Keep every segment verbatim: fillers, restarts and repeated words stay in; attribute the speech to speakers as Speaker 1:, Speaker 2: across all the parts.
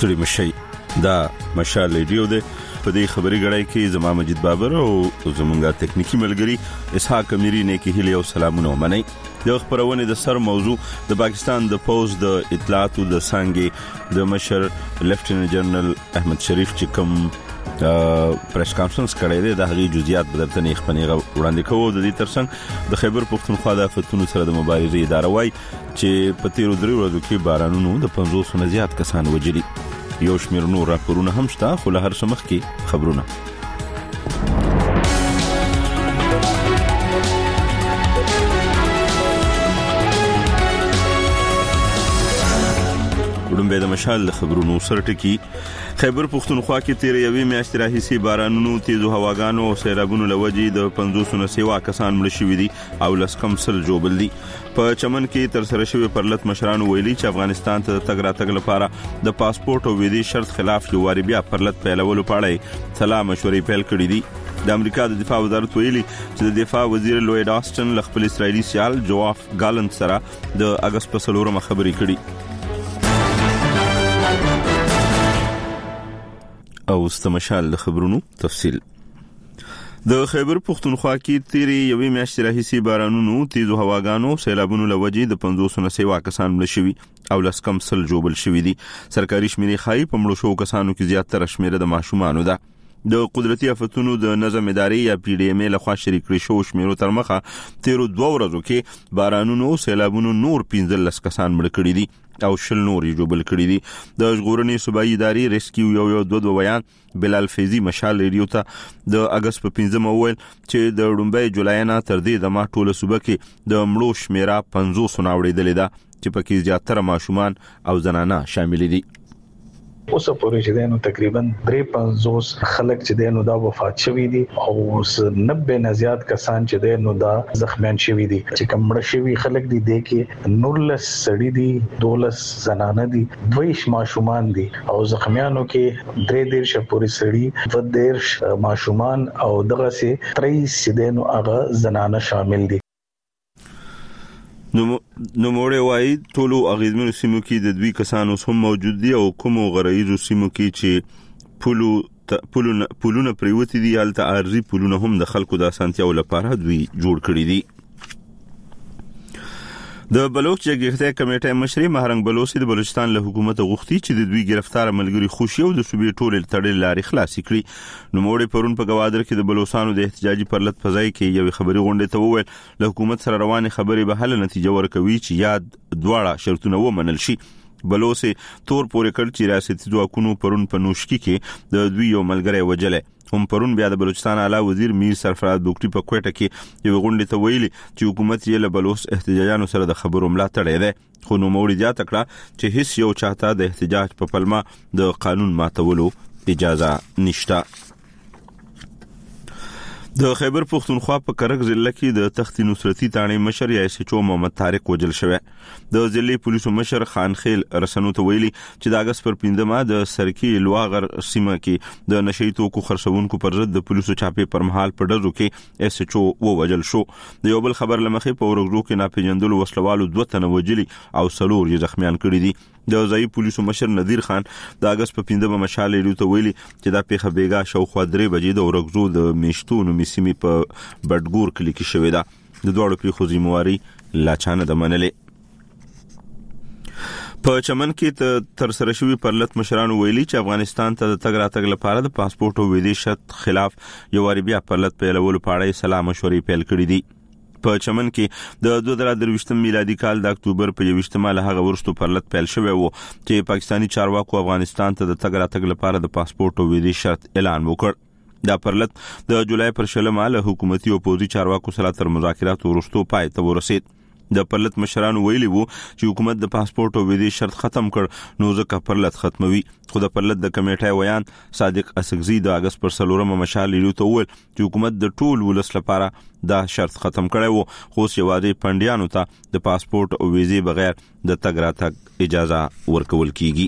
Speaker 1: ستړي مشي دا مشال ریډیو ده. په دې خبري غړای کې زما مجید بابر او زمونږه تکنیکی ملګری اسحاق امیری نه کې هلي او سلامونه ومني. د خبرونه د سر موضوع د پاکستان د پوز د اطلاعات او د څنګه د مشر لیفټیننټ جنرال احمد شریف چې کوم پریس کانفرنس کړی دی د هغې جزئیات به درته نه خپنې وړاندې کوو. د دې ترڅنګ د خیبر پښتونخوا د آفتونو سره د مبارزې اداره وايي چې په تیرو درې ورځو کې بارانونو د پنځوس نه زیات کسان وژلي. یو شمېر نور راپورونه هم شته خو له هر څه مخکې خبرونه. وړاندې د مشال خبرونو سره ټکی خیبر پښتونخوا کې تیر یوې میاشتې راهیسې بارانونو تیزو هواګانو او سیلابونو لوجې د پنځوس نه سیوا کسان مړ شوي دي او لس کم سل جوړل دي. په چمن کې تر سره شوی پرلط مشرانو ویلي چې افغانستان ته تګ راتګ لپاره د پاسپورت او ویزې شرط خلاف یو واری بیا پرلط پیلولو په اړه سلا مشورې پیل کړې دي. د امریکا د دفاع وزارت ویلي چې د دفاع وزیر لوید آسټن له خپل اسرایلی سیال جواف ګالند سره د اگست په څلورمه خبرې کړې. او استمشال د خبرونو تفصیل. د خیبر پښتونخوا کې تیرې یوې میاشتې راهیسې بارانونو تیزو هواګانو سیلابونو لوجې د پنځوس نه سیوا کسان مړ شوي او لس کم سل جوړل شوي دي. سرکاري شمیرې ښایي په مړو شوو کسانو کې زیاتره شمیره د ماشومانو ده. د قدرتي آفتونو د نظم ادارې یا پی ډی ایم ای لخوا شریک کړي شو شمیرو تر مخه تیرو دوه ورځو کې بارانونو سیلابونو نور پنځه لس کسان مړ کړي دي او شل نور یې جوړل کړي دي. د ژغورنې صوبایي ادارې ریسکیو یو یو دوه دوه بیان بلال فیضی مشال ریډیو ته د اگست په پنځمه وویل چې د ډومبۍ جولای نه تر دې د ما ټوله صوبه کې د مړو شمیره پنځوس نه وړېدلې ده چې پکې زیاتره ماشومان او زنانه شامل دي.
Speaker 2: اوس پورې چې دینو تقریبا درې پنځوس خلک چې دینو دا وفات شوي دي او نوي نه زیات کسان چې دینو دا زخمیان شوي دي. چې کوم شوي خلک دي د کې نورلس سړي دي دولس زنانه دي دویش ماشومان دي او زخمیانو کې درې ډیر شپوري سړي و ډیر ماشومان او دغه سي تریس دینو هغه زنانه شامل دي.
Speaker 1: نو نو موړې وای ټولو اغیزمنو سیمو کې د دوی کسانو هم موجود دي او کومو غرایزو سیمو کې چې پولو پولونه پولونه پریوتی دي هلته ارزي پولونه هم د خلکو د اسانتیاو لپاره دوی جوړ کړی دي. د بلوچ جګړې کمیټې مشري مهرنګ بلوچي د بلوچستان له حکومت غوښتي چې د دوی گرفتار ملګری خوشي او د صوبې ټول تړل لارې خلاص کړي. نو موړې پرون په گوادر کې د بلوچستانو د احتجاجي پرلط فضای کې یو خبري غونډه ته وویل له حکومت سره روانه خبري به حل نتیجه ورکوي چې یاد دواړه شرطونه ومنل شي. بلوچي تور پورې کړ چې ریاستي ځواکونو پرون په نوشکی کې د دوی یو ملګری وجله. هم پرون بیا د بلوچستان اعلی وزیر میر سرفراز بوکټي په کوټه کې یو غونډه ته ویلي چې حکومت یې له بلوچ احتجاجانو سره د خبرو ملاتړ دی. خو نو موړي زیاته کړه چې هیڅ یو چاته د احتجاج په پلمه د قانون ماتولو اجازه نشته. د خیبر پښتونخوا په کرک ضلع کې د تخت نصرتي تانې مشر یا اس ایچ او محمد طارق وجل شوی. د ضلع پولیسو مشر خان خیل رسنو ته ویلي چې د اگست پر پنځمه د سرکی لواغر سیمه کې د نشئی توکو خرڅونکو پر ضد د پولیسو چاپې پر مهال په ډزو کې اس ایچ او ووجل شو. د یو بل خبر لمخې په ورغلو کې ناپېژندلو وسلوالو دوه تنه وجلي او څلور یې زخمیان کړي دي. د ځای پولیسو مشر نذیر خان د اگست په پنځمه مشال ریډیو ته ویلي چې دا پیښه بیګا شاوخوا درې بجې د ورغلو د میشتونو سیمې په بډګور کلی کې شوې ده. د دوړو پیښو ذمہواری لا چانه د منلې. په چمن کې تر سره شوی پرلط مشرانو ویلي چې افغانستان ته د تګ راتګ لپاره د پاسپورت او ویزې شرط خلاف یو واری بیا پرلط پیلولو په اړه سلا مشورې پیل کړې دي. په چمن کې د دوه زره درویشتم میلادي کال د اکتوبر په یوویشتمه له هغه وروسته پرلط پیل شوی و چې پاکستانی چارواکو افغانستان ته د تګ راتګ لپاره د پاسپورت او ویزې شرط اعلان وکړ. دا پرلط د جولای پر شلمه له حکومتي او پوځي چارواکو سره تر مذاکراتو وروسته پای ته ورسید. د پرلط مشرانو ویلي وو چې حکومت د پاسپورت او ویزې شرط ختم کړ نو ځکه پرلط ختموي. خو د پرلط د کمیټې ویان صادق اسغزي د اگست پر څلورمه مشال ریډیو ته وویل چې حکومت د ټول ولس لپاره دا شرط ختم کړی وو خو یوازې پندیانو ته د پاسپورت او ویزې بغیر د تګ راتګ اجازه ورکول کیږي.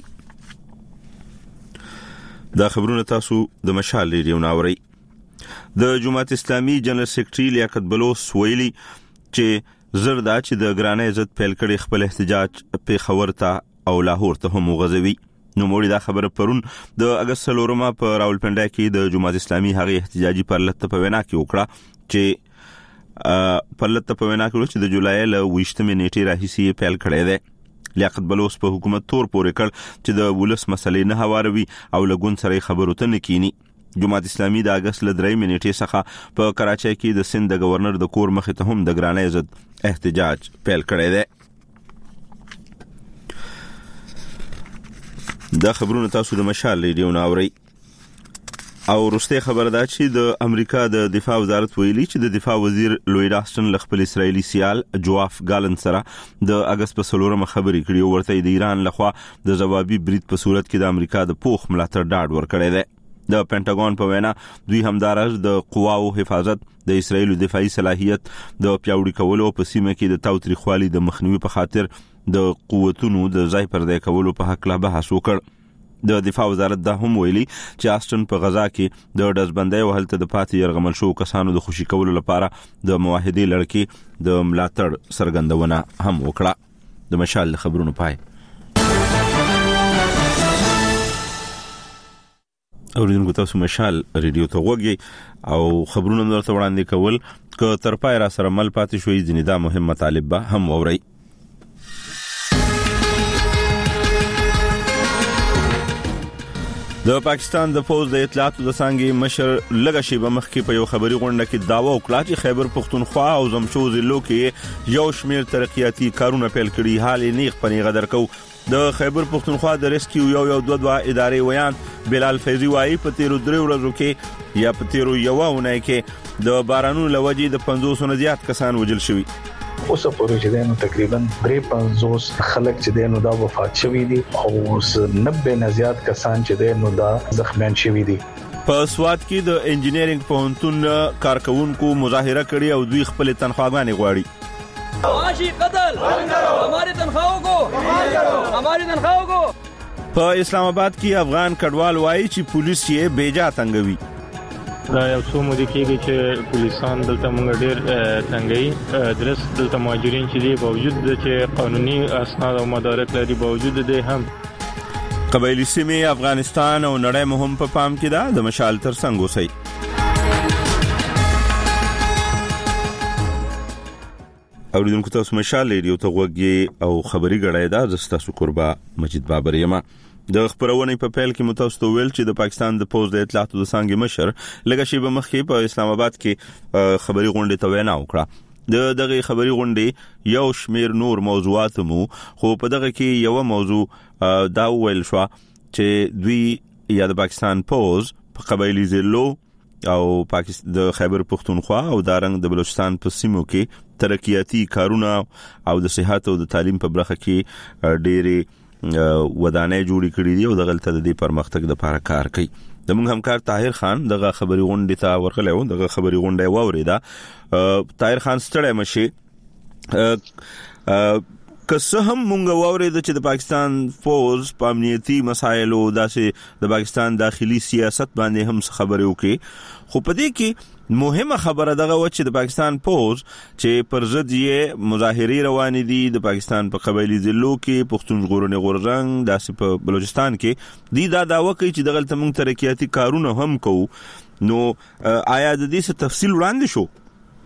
Speaker 1: دا خبرونه تاسو د مشال ریډیو ناوړی. د جماعت اسلامي جنرال سیکریټري لیاقت بلوچ ویلي چې زردا چې د ګرانې عزت پیل کړي خپل احتجاج په خبر ته او لاهور ته هم غزوي. نو موږ دا خبره پرون د اگست لورما په راولپنډا کې د جماعت اسلامي هغه احتجاجي پرلط په وینا کې وکړه چې پرلط په وینا کې چې د جولای ل ویشتمې نیټې راهیسي پیل کړی دی. لیاقت بلوچ په حکومت تور پورې کړ چې د ولس مسلې نه هواروي او لګون سره خبرو ته نکینی. جماعت اسلامي د اگست ل درې نیټې څخه په کراچۍ کې د سند د گورنر د کور مخې ته هم د ګرانۍ ضد احتجاج پیل کړی دی. دا خبرونه تاسو د مشال ریډیو ناوري. او وروسته خبر ده چې د امریکا د دفاع وزارت ویلي چې د دفاع وزیر لوید آسټن له خپل اسرایلی سیال جواف ګالن سره د اگست په څلورمه خبرې کړې او ورته د ایران لخوا د جوابي برید په صورت کې د امریکا د پوخ ملاتړ ډاډ ورکړی دی. د پینټاګون په وینا دوی همدارس د قواو حفاظت د اسرایل دفاعي صلاحیت د پیاوړي کولو په سیمه کې د تاوتریخوالي د مخنیوي په خاطر د قوتونو د ځای پردې کولو په حق لا بحث وکړ. د دفاع وزارت دا هم ویلي چې آسټن په غزا کې د دزبندۍ او هلته د پاتې يرغمل شو کسانو د خوشي کولو لپاره د موحدي لړکی د ملاتړ څرګندونه هم وکړه. د مشال خبرونو پای. اوریدونکو تاسو مشال ریډیو ته وګورئ او خبرونه درته وړاندې کول که تر پای را سره مل پاتې شوي ځینې دا مهم مطالب به هم اورئ. د پاکستان د فوج د اطلاعاتو د څنګه مشر لږه شی به مخکې په یو خبري غونډه کې داوا وکړه چې خیبر پختونخوا او زمشو ضلعو کې یو شمیر ترقیاتي کارونه پیل کړي. حال نیغ پنی غدر کو د خیبر پختونخوا د ریسکیو یو یو دوه دوه ادارې ویان بلال فیضی وایي په تیرو درې ورځو کې یا په تیرو یو ونه کې د بارانونو لوجې د پنځوس نه زیات کسان وژل شوي.
Speaker 2: اوس پورې چې دنو تقریبا درې پنځوس خلک چې دنو دا وفات شوي دي او نوي نه زیات کسان چې دنو دا زخمیان شوي دي.
Speaker 1: په سواد کې د انجینرینګ پوهنتون کارکونکو مظاهره کړې او دوی خپل تنخواګانې غواړي.
Speaker 3: معاشي قتل हमारी तनख्वाहों को हमारी तनख्वाहों को.
Speaker 1: په اسلام آباد کې افغان کډوال وایي چې پولیس یې بیجا تنګوي.
Speaker 4: دا یو څو مودې کېږي چې پولیسان دلته موږ ډېر تنګوي. درس دلته مهاجرین چې دي باوجود چې قانوني اسناد او مدارک لري باوجود دي هم
Speaker 1: قبایلی سیمې افغانستان او نړۍ مهم په پام کې ده. د مشال تر څنګ اوسئ. اوریدونکو تاسو مشال ریډیو ته وګورئ او خبري غړای دا زستا سو قربا مجید بابر یم. د خبرونې په پیل کې متوسط ویل چې د پاکستان د پوز د اطلاعاتو د څنګه مشر لږه شی به مخکې په اسلام آباد کې خبري غونډه ته وینا وکړه. د دغه خبري غونډې یو شمیر نور موضوعات مو خو په دغه کې یو موضوع دا ویل شو چې دوی یا د پاکستان پوز په قبایلی ضلعو او پاکستان د خیبر پختونخوا او دارنګ د بلوچستان په سیمو کې ترقیاتي کارونه او د صحت او د تعلیم په برخه کې ډېری ودانۍ جوړې کړې دي او د غلطه د پرمختګ لپاره کار کوي. د موږ همکار طاهر خان دغه خبري غونډه ته ورغلی و. دغه خبري غونډه واوریدا. طاهر خان ستړی مشي که څه هم مونږ واورید چې د پاکستان فوج په امنیتي مسایلو داسې د پاکستان داخلي سیاست باندې هم خبرې وکړي خو په دې کې مهمه خبره دغه و چې د پاکستان فوج چې پر ضد یې مظاهرې روان دي د پاکستان په قبایلی ضلعو کې پښتون ژغورنې غورځنګ داسې په بلوچستان کې دی دا داوا کوي چې دغه تمنګ ترقیاتي کارونه هم کوو. نو آیا د دې څه تفصیل وړاندې شو؟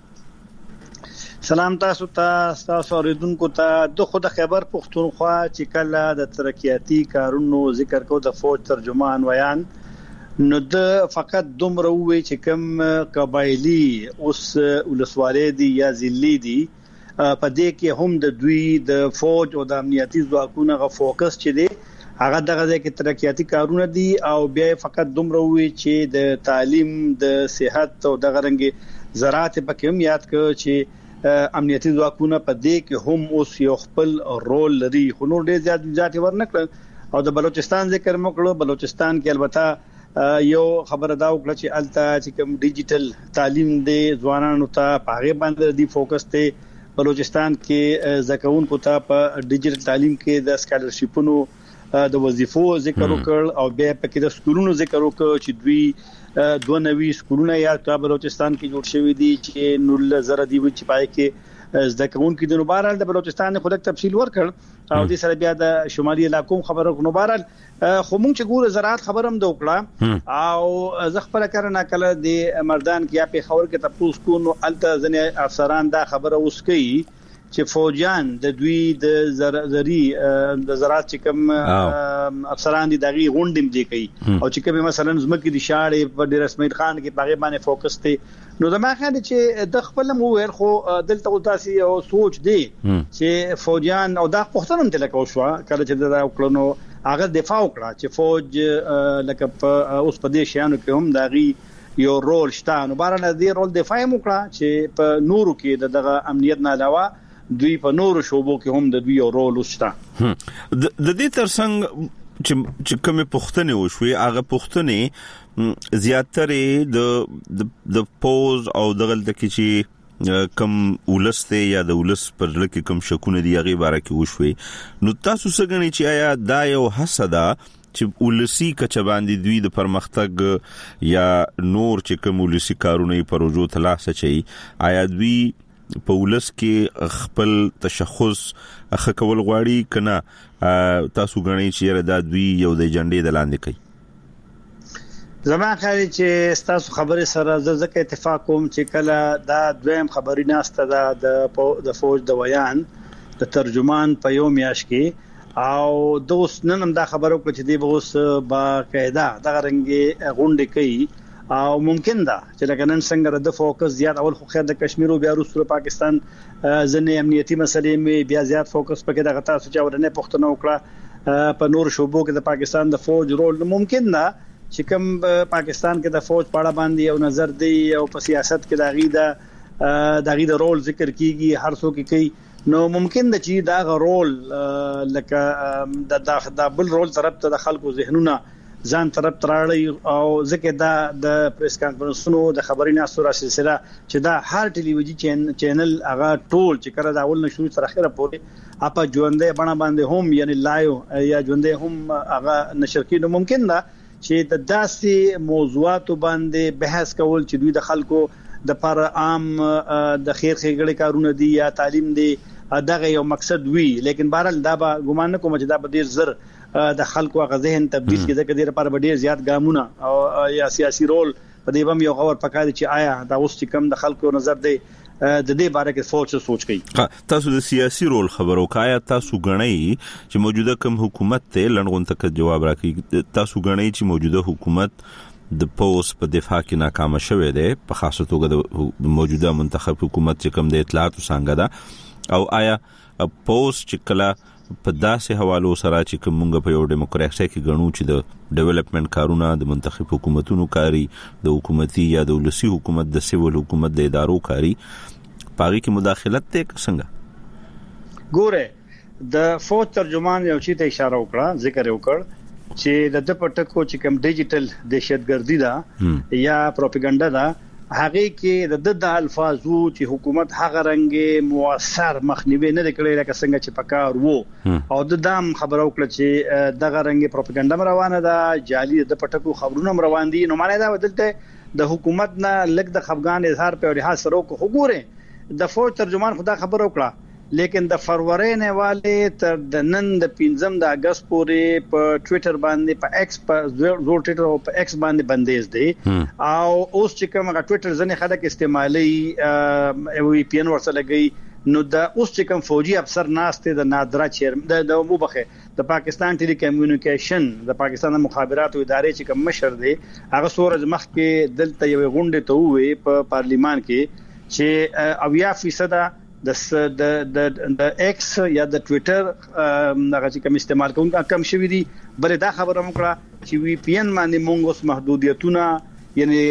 Speaker 5: سلام تاسو ته تاسو اوریدونکو ته د خود خبر پښتونخوا چې کله د ترقیاتي کارونو ذکر کو د فوج ترجمان ویان نو د فقط دومره وی چې کوم قبایلی اوس ولسوالۍ دي یا ضلعي دي په دې کې هم د دوی د فوج او د امنیتي ځواکونو غو فوکس چې دي هغه دغه ځکه ترقیاتي کارونه دي او بیا فقط دومره وی چې د تعلیم د صحت او د غرنګي زراعت په کوم یاد کو چې امنیتي ځواکونه په دې کې هم اوس یو خپل رول لري. خو نور ډېر زیات ځات ورنکړل او د بلوچستان ذکر مکړو. بلوچستان کې البته یو خبره دا وکړه چې الته چې کوم ډیجیټل تعلیم دی ځوانانو ته پاغه باندې دی فوکس ته بلوچستان کې زکونکو ته په ډیجیټل تعلیم کې د سکالرشپونو د وظیفو ذکر وکړ او بیا پکې د سکولونو ذکر وکړ چې دوی دوه نوي سکولونه یا په بلوچستان کې جوړ شوی دي چې نول زره دی چې پای کې زده کوونکو د نوبارال د بلوچستان خو د تفصیل ورکړ او د سره بیا د شمالي علاقو خبره نوبارال خو مونږ چې ګوره زراعت خبرم د وکړه او زه خپل کارنه کله د مردان کې یا په خبر کې تاسو کو نو الته ځنه افسران دا خبره اوس کوي چې فوجان د دوی د زري د زراعت چې کوم افسران دي دغه غونډم دي کوي او چې کوم مثلا زمکه دي شاړې په ډیر اسماعیل خان کې پاغه باندې فوکس دي نو زما خیال چې د خپل مو ویل خو دلته تاسو یو سوچ دی چې فوجان او دا پښتون هم تل کو شو کله چې دا وکړنو هغه دفاع وکړه چې فوج لکه په اوس په دې شانو کې هم دغه یو رول شته نو بارنه دې رول دفاع وکړه چې په نورو کې دغه امنیت نه علاوه دوی په نورو شوبو کې هم د دوی یو رول وشته
Speaker 1: د دې ترڅنګ چې کومه پښتنه وشوي هغه پښتنه زیاتره د د پوز او دغه د کې کم ولسته یا د ولس پر لکه کم شکونه دی هغه باره کې وشوي نو تاسو څنګه چې آیا دا یو حسدا چې ولسی کچباندې دوی د پرمختګ یا نور چې کوم ولسی کارونه پروژو تلاسه چي آیا دوی په ولس کې خپل تشخص خکول غواړي کنه تاسو غنئ چې دا دوی یو د جنډې د لاندې کوي
Speaker 5: زما خیال چې تاسو خبره سره ځکه اتفاق کوم چې کله دا دویم خبري ناسته دا د فوج د ویان د ترجمان په یو میاش کې او دوست نن هم دا خبرو کو چې دی اوس با قاعده دغه رنګي غونډه کوي او ممکن ده چې لکه نن څنګه د فوکس زیات اول خو خیر د کشمیر او بیا روسو پاکستان ځنې امنیتي مسلې می بیا زیات فوکس پکې دغه تاسو چې ورنه پښتنو وکړه په نور شوبو کې د پاکستان د فوج رول ممکن ده چې کوم پاکستان کې د فوج پاړه باندې یو نظر دی او په سیاست کې دغه د دغه د رول ذکر کیږي هر څوک کوي نو ممکن ده چې دا رول لکه د د بل رول طرف ته د خلکو ذهنونه ځان طرف تراړي او ځکه دا د پریس کانفرنسونو د خبري ناسوره سلسله چې دا هر ټلویزیون چینل هغه ټول چې کړه دا اول نه شروع تر اخره پورې اپا ژوندې بڼه باندې هم یعنی لایو یا ژوندې هم هغه نشر کینو ممکن ده چې د داسې موضوعات باندې بحث کول چې دوی د خلکو د پر عام د خیر خېګړې کارونه دي یا تعلیم دي دغه یو مقصد وی لیکن بهرحال دا به ګمان نه کوم چې دا به ډیر زر د خلکو غو ذهن تبديل کړي ځکه ډیر پر ډیر زیات ګامونه او یا سیاسي رول په دې بم یو خبر پکاره چې آیا دا اوس چې کم د خلکو نظر دی د دې باره کې سوچ سوچ کوي
Speaker 1: تاسو د سیاسي رول خبرو کایا تاسو غنئ چې موجوده کوم حکومت ته لنډغون تک جواب راکړي تاسو غنئ چې موجوده حکومت د پوس په دفاع کې ناکام شوه دی په خاصه توګه د موجوده منتخب حکومت چې کوم د اطلاعات څنګه ده او آیا پوس چې کله په داسې حوالو سره چې کومه په یو دیموکراسي کې غنو چې د ډیولپمنٹ کارونه د منتخب حکومتونو کاری د حکومتي یا د ولسی حکومت د سیول حکومت د ادارو کاری پاغي کې مداخلت ته څنګه
Speaker 5: ګوره د فوج ترجمان یو چی ته اشاره وکړه ذکر وکړ چې د پټکو چې کوم ډیجیټل دهشتګردي ده یا پروپاګاندا ده هغه کې د د الفاظو چې حکومت هغه رنګ موثر مخنیوي نه کړی لکه څنګه چې پکار وو او د دام خبرو کړ چې دغه رنګ پروپاګاندا روانه ده جعلي د پټکو خبرونه روان دي نو معنی دا ودلته د حکومت نه لګ د خفغان اظهار په لحاظ سره کو وګوره د فوج ترجمان خدا خبرو کړه لیکن د فروری نه والے تر د نن د پنځم د اگست پورې په ټوئیټر باندې په ایکس په زور ټوئیټر او په ایکس باندې بندیز دی او اوس چې کوم ټوئیټر ځنه خلک استعمالي وی پی ان ورسره لګي نو د اوس چې کوم فوجي افسر ناشته د نادرا چیر د موبخه د پاکستان ټیلی کمیونیکیشن د پاکستان د مخابراتو ادارې چې کوم مشر دی هغه سورج مخ کې دلته یو غونډه ته وې په پارلیمان کې چې اویا فیصد د د د ایکس یا د ټوئیټر هغه چې کوم استعمال کوونکو کم شوی دي بل دا خبره مکړه چې وی پی ان باندې مونږ اوس محدودیتونه یعنی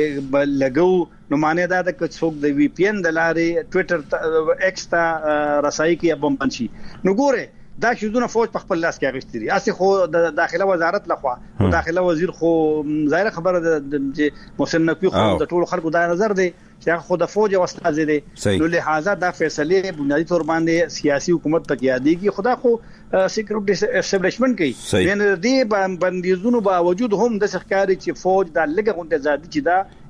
Speaker 5: لګو نو معنی دا د څوک د وی پی ان د لارې ټوئیټر ایکس ته رسایي کې بم پنشي نو ګوره دا شذونه فوج په خپل لاس کې اغشتري اسی خو د داخله وزارت لخوا او داخله وزیر خو ظاهر خبره د محسن نقوی خو د ټولو خلکو دا نظر دی چې خو د فوج او استاد دی نو لہذا دا فیصله بنیادی تور باندې سیاسي حکومت پکې یادېږي خدا خو سیکریټ اسټابلیشمنت کوي یعنی د بندیزونو باوجود هم د ښکاری چې فوج د لګه غونډه زادي چې دا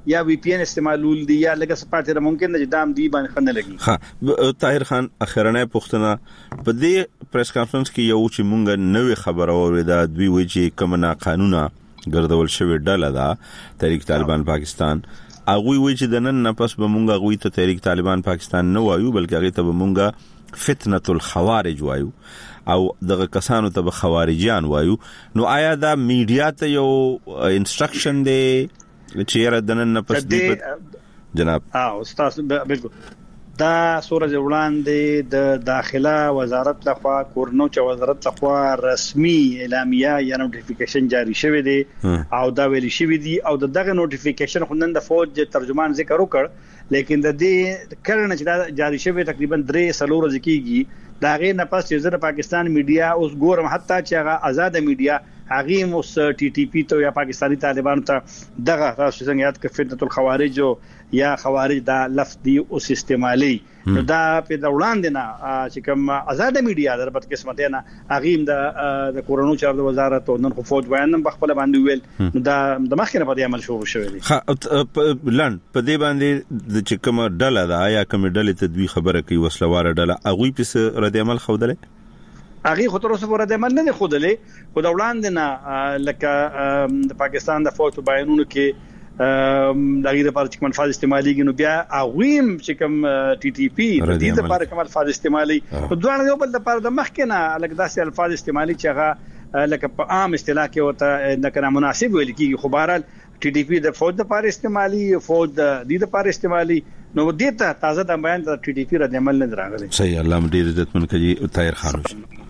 Speaker 5: یا وی پی ان استعمالول دي یا لکه سپاتره ممکن د دام دی باندې خنه لګي.
Speaker 1: ها طاهر خان اخرنه پښتنه په دې پریس کانفرنس کې یو چې مونږ نوې خبره اوریدا دوی وی چې کومه قانونا ګرځول شوی ډله ده تحریک طالبان پاکستان اغوی وی چې د نن نه پس به مونږ غوي ته تحریک طالبان پاکستان نه وایو بلکې هغه ته به مونږ فتنه الخوارج وایو او دغه کسانو ته به خوارجيان وایو. نو آیا دا میډیا ته یو انسترکشن دی چې را د نن نه پس دی جناب؟
Speaker 5: اه استاد بالکل دا سورج وړاندې د داخله وزارت لخوا کورنوچ وزارت لخوا رسمي اعلامیه یا نوټیفیکیشن جاری شوی دی او دا ویل شوی دی او دغه نوټیفیکیشن خوندن د فوج ترجمان ذکر وکړ لیکن د دې کړنه چې جاری شوی تقریبا درې سلور ورځې کیږي دا غي نه پس چې د پاکستان میډیا اوس ګورم حتی چې هغه آزاد میډیا هغه اوس ټي ټي پی ته یا پاکستانی طالبان ته دغه تاسو څنګه یاد کړئ فتنه الخوارج یا خوارج دا لفظ دی او استعمالي نو دا په دولان دي نه چې کوم آزاد میډیا در په قسمت نه هغه د د کورونو چارو وزارت او نن خو فوج بیان بخپل باندې ویل نو دا د مخکنه په عمل شروع شوی دی.
Speaker 1: لن په دې باندې د چې کوم ډله دا یا کوم ډله تدوی خبره کوي وسلواره ډله هغه په رد عمل خوده
Speaker 5: هغه خو تر اوسه پورې د عمل نه خوده خو د وړاندې نه لکه د پاکستان د فوج بیانونو کې دغه لپاره چې کوم الفاظ استعمالي نو بیا اغویم چې کوم ټي ټي پی د دې لپاره کوم الفاظ استعمالي په دوه یو بل لپاره د مخکنه لکه داسې الفاظ استعمالي چې هغه لکه په عام اصطلاح کې وته د کنه مناسب ویل کیږي خو بهرحال ټي ټي پی د فوج لپاره استعمالي فوج د دې لپاره استعمالي نو دې ته تازه د بیان د ټي ټي پی رد عمل نه دراغلي.
Speaker 1: صحیح الله مدیر عزت من کوي طاهر خان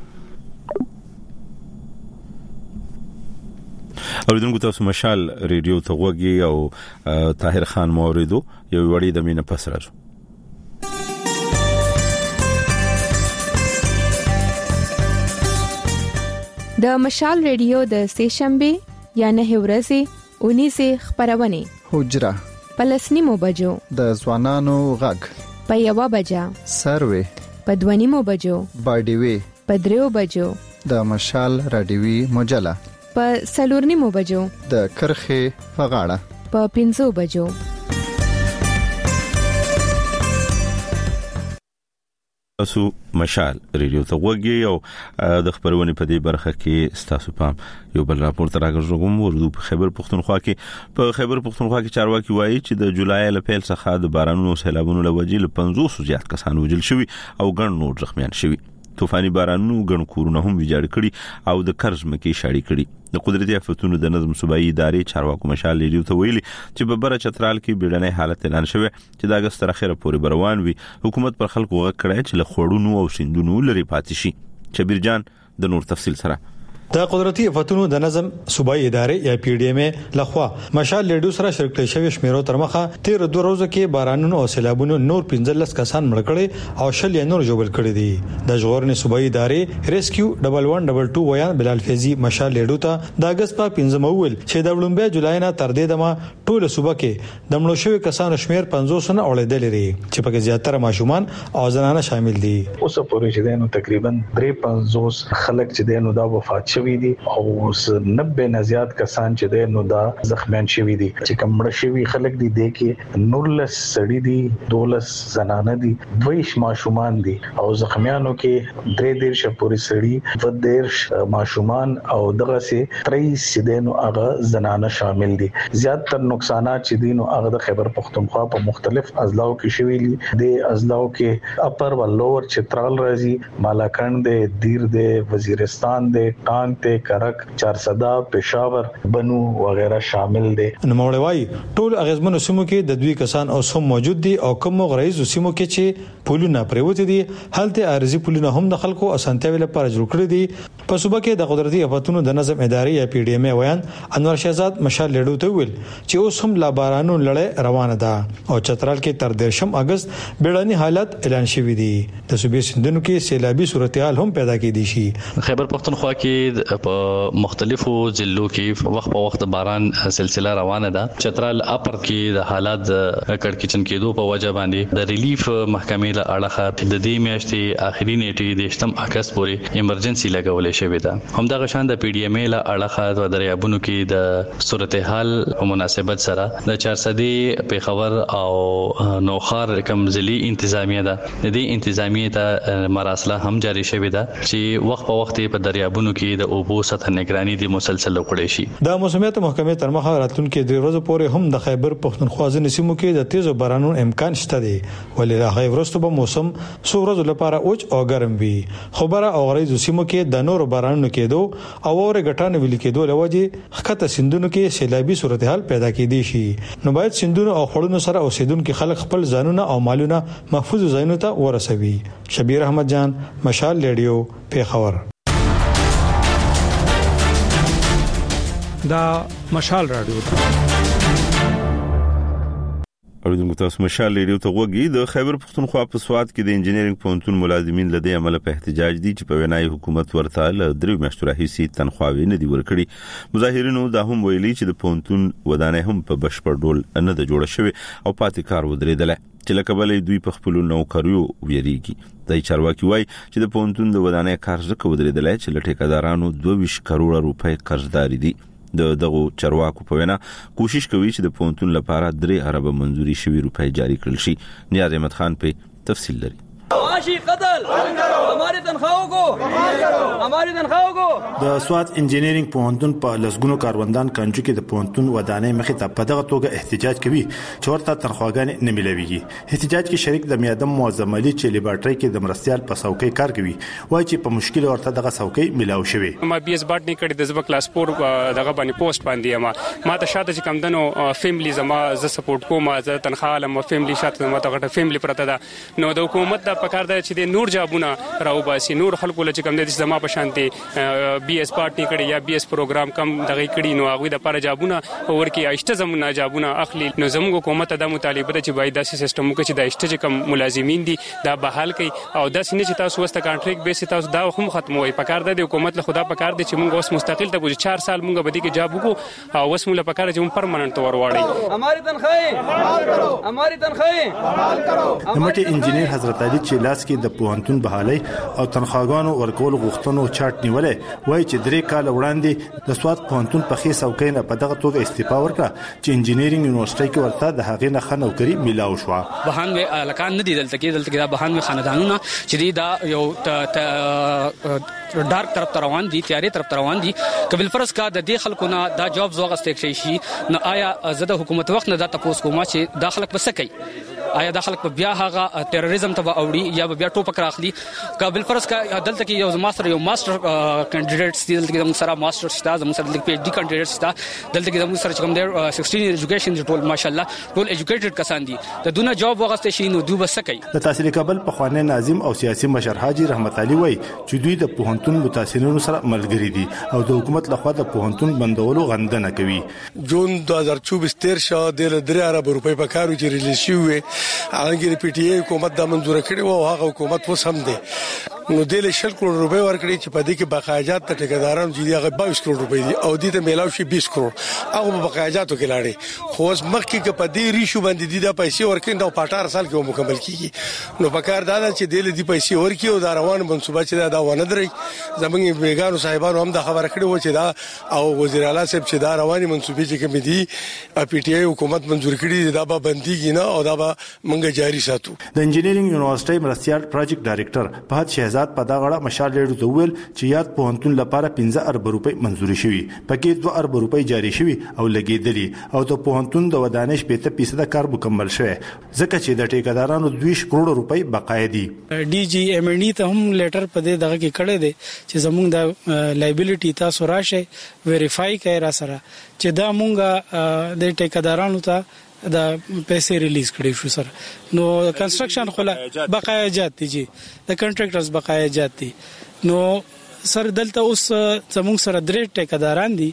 Speaker 1: اوریدونکو تاسو مشال ریډیو ته وګورئ او طاهر خان موریدو یو وړي د مینه پس راځو.
Speaker 6: د مشال ریډیو د سهشنبه یا نه ورځې اونیسه خبرونه
Speaker 7: حجره
Speaker 6: پلسنیمو بجو
Speaker 7: د ځوانانو غږ
Speaker 6: په یو بجا
Speaker 7: سروي
Speaker 6: په دوانیمو بجو
Speaker 7: باډیوي په
Speaker 6: دریو بجو
Speaker 7: د مشال رادیوي مجله
Speaker 6: په سلورنیمو بجو
Speaker 7: د کرخه په غاړه
Speaker 6: په پنځو بجو.
Speaker 1: تاسو مشال ریډیو ته وګورئ او د خبرونه په دې برخه کې تاسو پام یو بل راپور تر راغږم ورته په خیبر پختونخوا کې په خیبر پختونخوا کې چارواکي وایي چې د جولای ل پیل څخه د بارانونو سیلابونو لوجې ل پنځوس زیات کسان وژل شوي او ګڼ نور زخمیان شوي. طوفاني بارانونو ګڼ کورونه هم ویجاړ کړي او د قرض مکي شاړي کړي. د قدرتي آفتونو د نظم صوبایي ادارې چارواکو مشال ریډیو ته ویلي چې په بره چترال کې بیړنۍ حالت اعلان شوی چې د اگست تر اخره پورې روان وي. حکومت پر خلکو غږ کړی چې له خوړونو او سیندونو لري پاتې شي. شبیر جان د نور تفصیل سره
Speaker 8: د قدرتي آفتونو د نظم صوبایي ادارې یا پی ډی ایم لخوا مشال ریډیو سره شریک شوی شمیرو تر مخه تیر دوه ورځې کې بارانونو او سیلابونو نور پنځلس کسان مړ کړي او شل یې نور جوړ کړي دي. د ژغورنې صوبایي ادارې ریسکیو ډبل ون ډبل ټو ویان بلال فیضی مشال ریډیو ته د اگست په پنځم اول چې د وړاندې جولای نه تر دې دمه ټول صوبه کې د مړو شوی کسانو شمیر پنځوس نه اړیدل لري چې پکې زیاتره ماشومان او زنانه شامل دي.
Speaker 2: اوس پورې چې دینو تقریبا درې پنځوس خلک چې دینو دا وفات شوي دي او نبه نه زیات کسان چې دینو دا زخمیان شوي دي. چې کوم مړ شوي خلک دي د کې نورلس سړي دي دولس زنانه دي دویش ماشومان دي او زخمیانو کې درې ډیر شپوري سړي و ډیر ماشومان او دغه سي تریس دینو هغه زنانه شامل دي. زیاتره نقصانات چې دینو هغه د خیبر پختونخوا په مختلف اضلاعو کې شوي دي. د اضلاعو کې اپر و لوور چترال راځي مالاکنډ دي دیر دي وزیرستان دي ټانګ ته کرک چارسدا پېښور بنو وغیرہ شامل دي.
Speaker 8: نو مولوي ټول اغیزمنو سیمو کې د دوی کسان او سم موجود دي او کوم غریزو سیمو کې چې پولونه پریوت دي هلته ارزي پولونه هم د خلکو اسانتیاوي لپاره جوړ کړی دي. په صوبه کې د قدرتي آفتونو د نظم ادارې یا پی ډی ایم ویان انور شهزاد مشال لیډو ته ویل چې اوس هم لا بارانو لړۍ روانه ده او چترال کې تر دیرشم اگست بیړني حالت اعلان شوی دی. د صوبې سندونو کې سیلابي صورتحال هم پیدا کېدی شي.
Speaker 9: خیبر پختونخوا کې کې په مختلفو ضلعو کې وخت په وخت باران سلسله روانه ده. چترال اپر کې د حالات کړکېچن کېدو په وجه باندې د ریلیف محکمې له اړخه د دې میاشتې اخري نیټې د شتم اگست پورې ایمرجنسي لګولې شوې ده. همدغه شان د پی ډی ایم ای له اړخه د دریابونو کې د صورتحال په مناسبت سره د چارسدي پیښور او نوخار کوم ضلعي انتظامیه ده د دې انتظامیه ته مراسله هم جاری شوې ده چې وخت په وخت په دریابونو کې د اوبو سطح نگراني د مسلسل وکړي شي.
Speaker 8: د موسمیات محکمې تر مخه راتلونکي درې ورځې پورې هم د خیبر پښتونخوا ځینې سیمو کې د تیزو بارانونو امکان شته دی ولې راغی ورستو به موسم څو ورځې لپاره اوچ او ګرم وي. خبره او غریزو سیمو کې د نورو بارانونو کېدو او اور غټانو ویل کېدو لوجه خطه سندونو کې سیلابي صورتحال پیدا کېدي شي. نو باید سندونو او خړونو سره اوسیدونکو خلک خپل ځانونه او مالونه محفوظ ځایونو ته ورسوي. شبیر احمد جان، مشال ریډیو، پیښور.
Speaker 10: دا مشال رادیو
Speaker 1: اوریدونکو تاسو مشال ریډیو ته وګورئ. د خیبر پښتونخوا په سواد کې د انجینرینګ پوهنتون ملازمین لدی عمل په احتجاج دي چې په وینای حکومت ورته له درې میاشتو راهیسې تنخواوي نه دی ورکړي. مظاهرینو دا هم ویلي چې د پوهنتون ودانۍ هم په بشپړ ډول نه د جوړه شوی او پاتې کار ودرېدل چې لکه بلې دوی په خپل نوکریو ویریږي. د چارواکي وای چې د پوهنتون د ودانۍ کار ځکه ودرېدل چې له ټیکدارانو دوه ویشت کروڑ روپۍ قرضداري دي. د دغه چارواکو په وینا کوشش کوي چې د پوهنتون لپاره درې اربه منزوري شوی روپۍ جاری کړل شي. نیاز احمد خان په تفصیل لري.
Speaker 3: معاشی قتل ہماری تنخواہوں کو ہماری تنخواہوں کو
Speaker 11: د سواد انجینرینګ پوهنتون په لسګونو کاروندان کنجو کې د پوهنتون ودانۍ مخې ته په دغه توګه احتجاج کوي چې ورته تنخواګانې نه ملويږي. احتجاج کې شریک د میادم معظم علي چې لیبارټري کې د مرستيال په څوکۍ کار کوي وایي چې په مشکل ورته دغه څوکۍ ملاو شوی.
Speaker 12: ما بي اس باټ نه کړی د زب کلاس فور دغه باندې پوسټ باندې ما ما ته شاته چې کم دنو فیملی زما ز سپورټ کوم ز تنخواه لم فیملی شاته ما ته غټه فیملی پرته ده. نو د حکومت د پکار ده چې د نور جابونه راوباسي نور خلکو له چې کم د زما په شانتي بي اس پارټ نه کړی یا بي اس پروګرام کم دغه کړی نو هغه د پر جابونه ورکی اشته زمونه جابونه اخلي. نو زموږ حکومت د مطالبه ده چې باید داسې سیستم وکړي چې د اشته کم ملازمین دي دا بحال کړي او داسې نه چې تاسو وسته کانټریکټ بیس تاسو دا هم ختموي. پکار ده د حکومت له خدا پکار دي چې موږ اوس مستقل ته ګوز چار سال موږ بدی کې جاب وکړو او اوس موږ پکار چې موږ پرمننت تور واړی.
Speaker 3: ہماری تنخواہیں بحال کرو ہماری تنخواہیں بحال کرو.
Speaker 11: کمیټي انجینیر حضرت علي چې لاس کې د پوهنتون بحالي او تنخواګانو ورکول غوښتنو چارت نیولې وایي چې درې کال وړاندې د سواد پوهنتون په خې څوکۍ نه په دغه توګه استعفا ورکړه چې انجینرینګ یونیورسيټي کې ورته د هغې نه ښه نوکري ملاو شوه.
Speaker 13: بهان وی لکان نه دي دلته کې دلته کې دا بهان وی خاندانونه چې دا یو ډارک طرف ته روان دي تیاری طرف ته روان دي. قبل فرض کا د دې خلکو نه دا جواب زوغستې شي شي نه آیا زده حکومت وخت نه دا تاسو کومه چې داخلك بسکي آیا داخلك په بیا هغه تیرریزم ته اوړي یا بیا ټوپک راخلي. قبل فرض کا دلته کې یو ماستر یو ماستر کینډیډیټس دي دلته کې موږ سره ماستر شته موږ سره د پی ایچ ډي کینډیډیټس شته دلته کې موږ سره کوم دی سیکسټین ایجوکیشن ټول ماشاءالله ټول ایجوکیټډ کسان دي د دونه جواب وغسته شي نو دوی بسکي.
Speaker 11: د تحصیل کابل په خوانه ناظم او سیاسي مشر حاجی رحمت علي وای چې دوی د پوهنتون متاسنینو سره ملګری دي او د حکومت لخوا د پوهنتون بندولو غندنه کوي.
Speaker 14: جون دو هزار چوبیس تیر شو د درې ارب روپۍ په کارو چې ریلیز شوی هغه پی ټی ای حکومت د منزور کړي او هغه حکومت وس هم دي نو د شل کروڑ روپۍ ورکړي چې په دې کې بقایجات ته ټیکدارانو چې هغه باییس کروڑ روپۍ دي او دې ته میلاو شي بیس کروڑ هغه په بقایجاتو کې لاړې خو اوس مخکې کې په دې ریشو باندې دي د پیسې ورکړي نو په اټھارہ سال کې مکمل کیږي. نو په کار دا چې دې دې پیسې ورکړي او دا روان منصوبه چې دا ونه دري زمونږ بیګانو صاحبانو هم د خبره کړې و چې دا او وزیر اعلی صاحب چې دا رواني منصوبې چې کوم دي پی ټی ای حکومت منزور کړي دا به بنديږي نه او دا به منګه جاری ساتو.
Speaker 11: د انجینرینګ یونیورسيټي مرستيال پروجیکټ ډایریکټر فهد شهزاد په دا غړه مشال ریډیو ته ویل چې یاد پوهنتون لپاره پنځه ارب روپۍ منزوري شوی پکې دوه ارب روپۍ جاری شوی او لګیدلې او د پوهنتون د ودانۍ شپږ فیصد کار مکمل شوی ځکه چې د ټیکدارانو دوه کروڑ روپۍ بقایه دي.
Speaker 15: ډي جی ایم ان ای ته هم لیټر په دې دغه کې کړی دی چې زموږ د لایبیلیټي تاسو راشه ویریفای کړئ را سره چې دا مونږه د ټیکدارانو ته دا پیسې ریلیز کړي شو سره نو کنستراکشن خلا بقایه جات دي جی د کنټراکټرز بقایه جات دي نو سر دلته اوس زموږ سره درې ټیکداران دي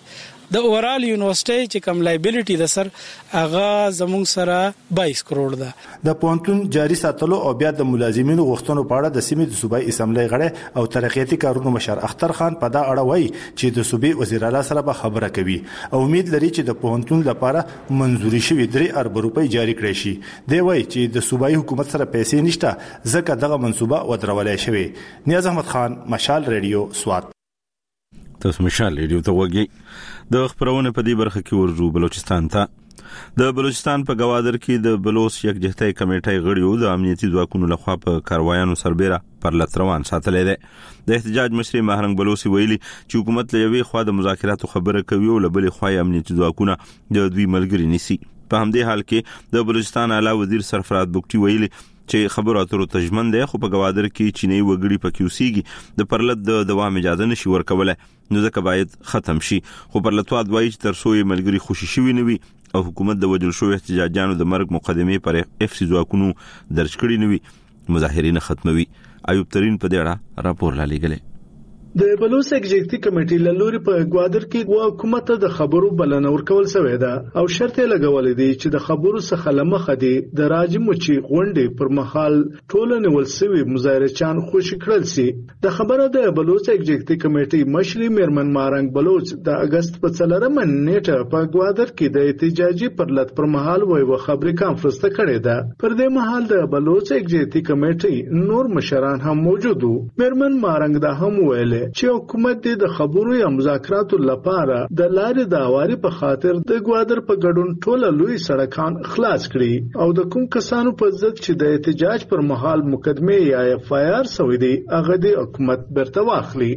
Speaker 15: د اورال یونیورسيټي چې کوم لایبیلیټي د سر هغه زموږ سره بایس کروڑ ده.
Speaker 11: د پونتون جاری ساتلو او بیا د ملازمینو غوښتنو په اړه د سیمې د صوبایي اسمبلی غړی او ترقیاتي کارونو مشر اختر خان په دا اړه وایي چې د صوبې وزیر اعلی سره به خبره کوي او امید لري چې د پونتون لپاره منزوري شوی درې ارب روپۍ جاری کړي شي. دی وایي چې د صوبایي حکومت سره پیسې نشته ځکه دغه منصوبه ودرولای شوی. نیاز احمد خان، مشال ریډیو، سوات.
Speaker 1: تاسو مشال ریډیو ته وګورئ. د خبرونه په دې برخه کې ورجو بلوچستان ته. د بلوچستان په گوادر کې د بلوچ یکجهتۍ کمیټې غړیو د امنیتي ځواکونو لخوا په کاروایانو سربېره پر لت روان ساتلې ده. د احتجاج مشر مهرنګ بلوچي ویلي چې حکومت له یوې خوا د مذاکراتو خبره کوي او له بلې خوا امنیتي ځواکونه د دوی ملګری نیسي. په همدې حال کې د بلوچستان اعلی وزیر سرفراز بوکټي ویلي چې خبرو اترو تجمن ده، خو په گوادر کې چینی وګړي پکې اوسېږي د پرلت د دوام اجازه نشي ورکولای، نو ځکه باید ختم شي. خو پرلتواد وایي چې تر څو یې ملګری خوشي شوي نه وي او حکومت د وجل شوی احتجاجانو د مرګ مقدمې پر اف سی ځواکونو درج کړي نه وي، مظاهرین ختموي. ایوب ترين په دې اړه راپور لا لېږلی.
Speaker 16: د بلوچ ایگزیکټیو کمیټې له لوري په گوادر کې حکومت ته د خبرو بلنه ورکول شوې ده او شرط یې لګولې دي چې د خبرو څخه لمخه دي د راجموچي غونډې پر مهال ټول نیول شوی مظاهرچان خوشی کړل سي. د خبره د بلوچ ایگزیکټیو کمیټې مشري میرمن مارنګ بلوچ د اگست په څلورمه نیټه په گوادر کې د احتجاجي پرلت پر مهال وایي خبري کانفرنس ته کړې ده. پر دې مهال د بلوچ ایگزیکټیو کمیټې نور مشران هم موجود وو. میرمن مارنګ دا هم ویل چې حکومت د خبرو یا مذاکراتو لپاره د لارې د اواري په خاطر د گوادر په ګډون ټوله لوی سړکان خلاص کړي او د کوم کسانو په ضد چې د احتجاج پر مهال مقدمه یا اف آی آر سوي دي هغه د حکومت برته واخلي.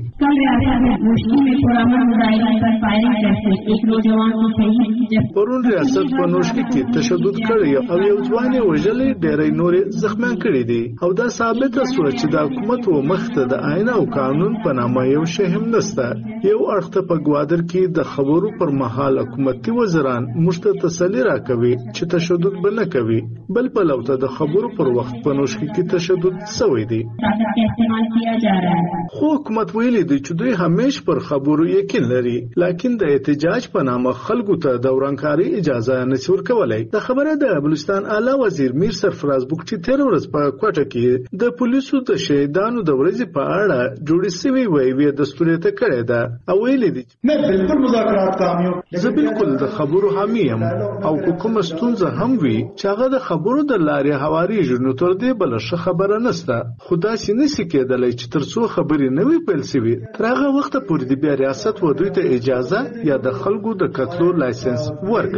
Speaker 16: پرون ریاست په نوشکی کې تشدد کړی او یو ځوان وژلې ډېرې نورې زخمیان کړي دي او دا ثابت شوه چې د حکومت و مخته د آئین او قانون په نامه یو شی هم نشته. یو اړخ په گوادر کې د خبرو پر مهال حکومتي وزیران مشته تسلی راکوي چې تشدد به نه کوي، بل په لوته د خبرو پر وخت په نوشکی کې تشدد سوی دی. خو حکومت ویلي دی چې دوی همیش پر خبرو یقین لري، لکن د احتجاج په نامه خلکو ته د ورانکاري اجازه نشي ورکولای. د خبره د بلوچستان اعلی وزیر میر سرفراز بوکټي تیر ورځ په کوټه کې د پولیسو د شهیدانو د ورځې په اړه جوړې سوي وی دستور ته کړی ده او ویلي دي
Speaker 17: نه بالکل مذاکرات کامیاب.
Speaker 16: زه بالکل د خبرو حامی یم او کومه ستونزه هم وي چې هغه د خبرو د لارې هواري نو تر دې بل څه خبره نشته. خدا سي نسی کېدلی چې تر څو خبرې نه وي پیل شي تر هغه وخت پورې د بیا ریاست و دوی ته اجازه یا د خلکو د قتلو لایسنس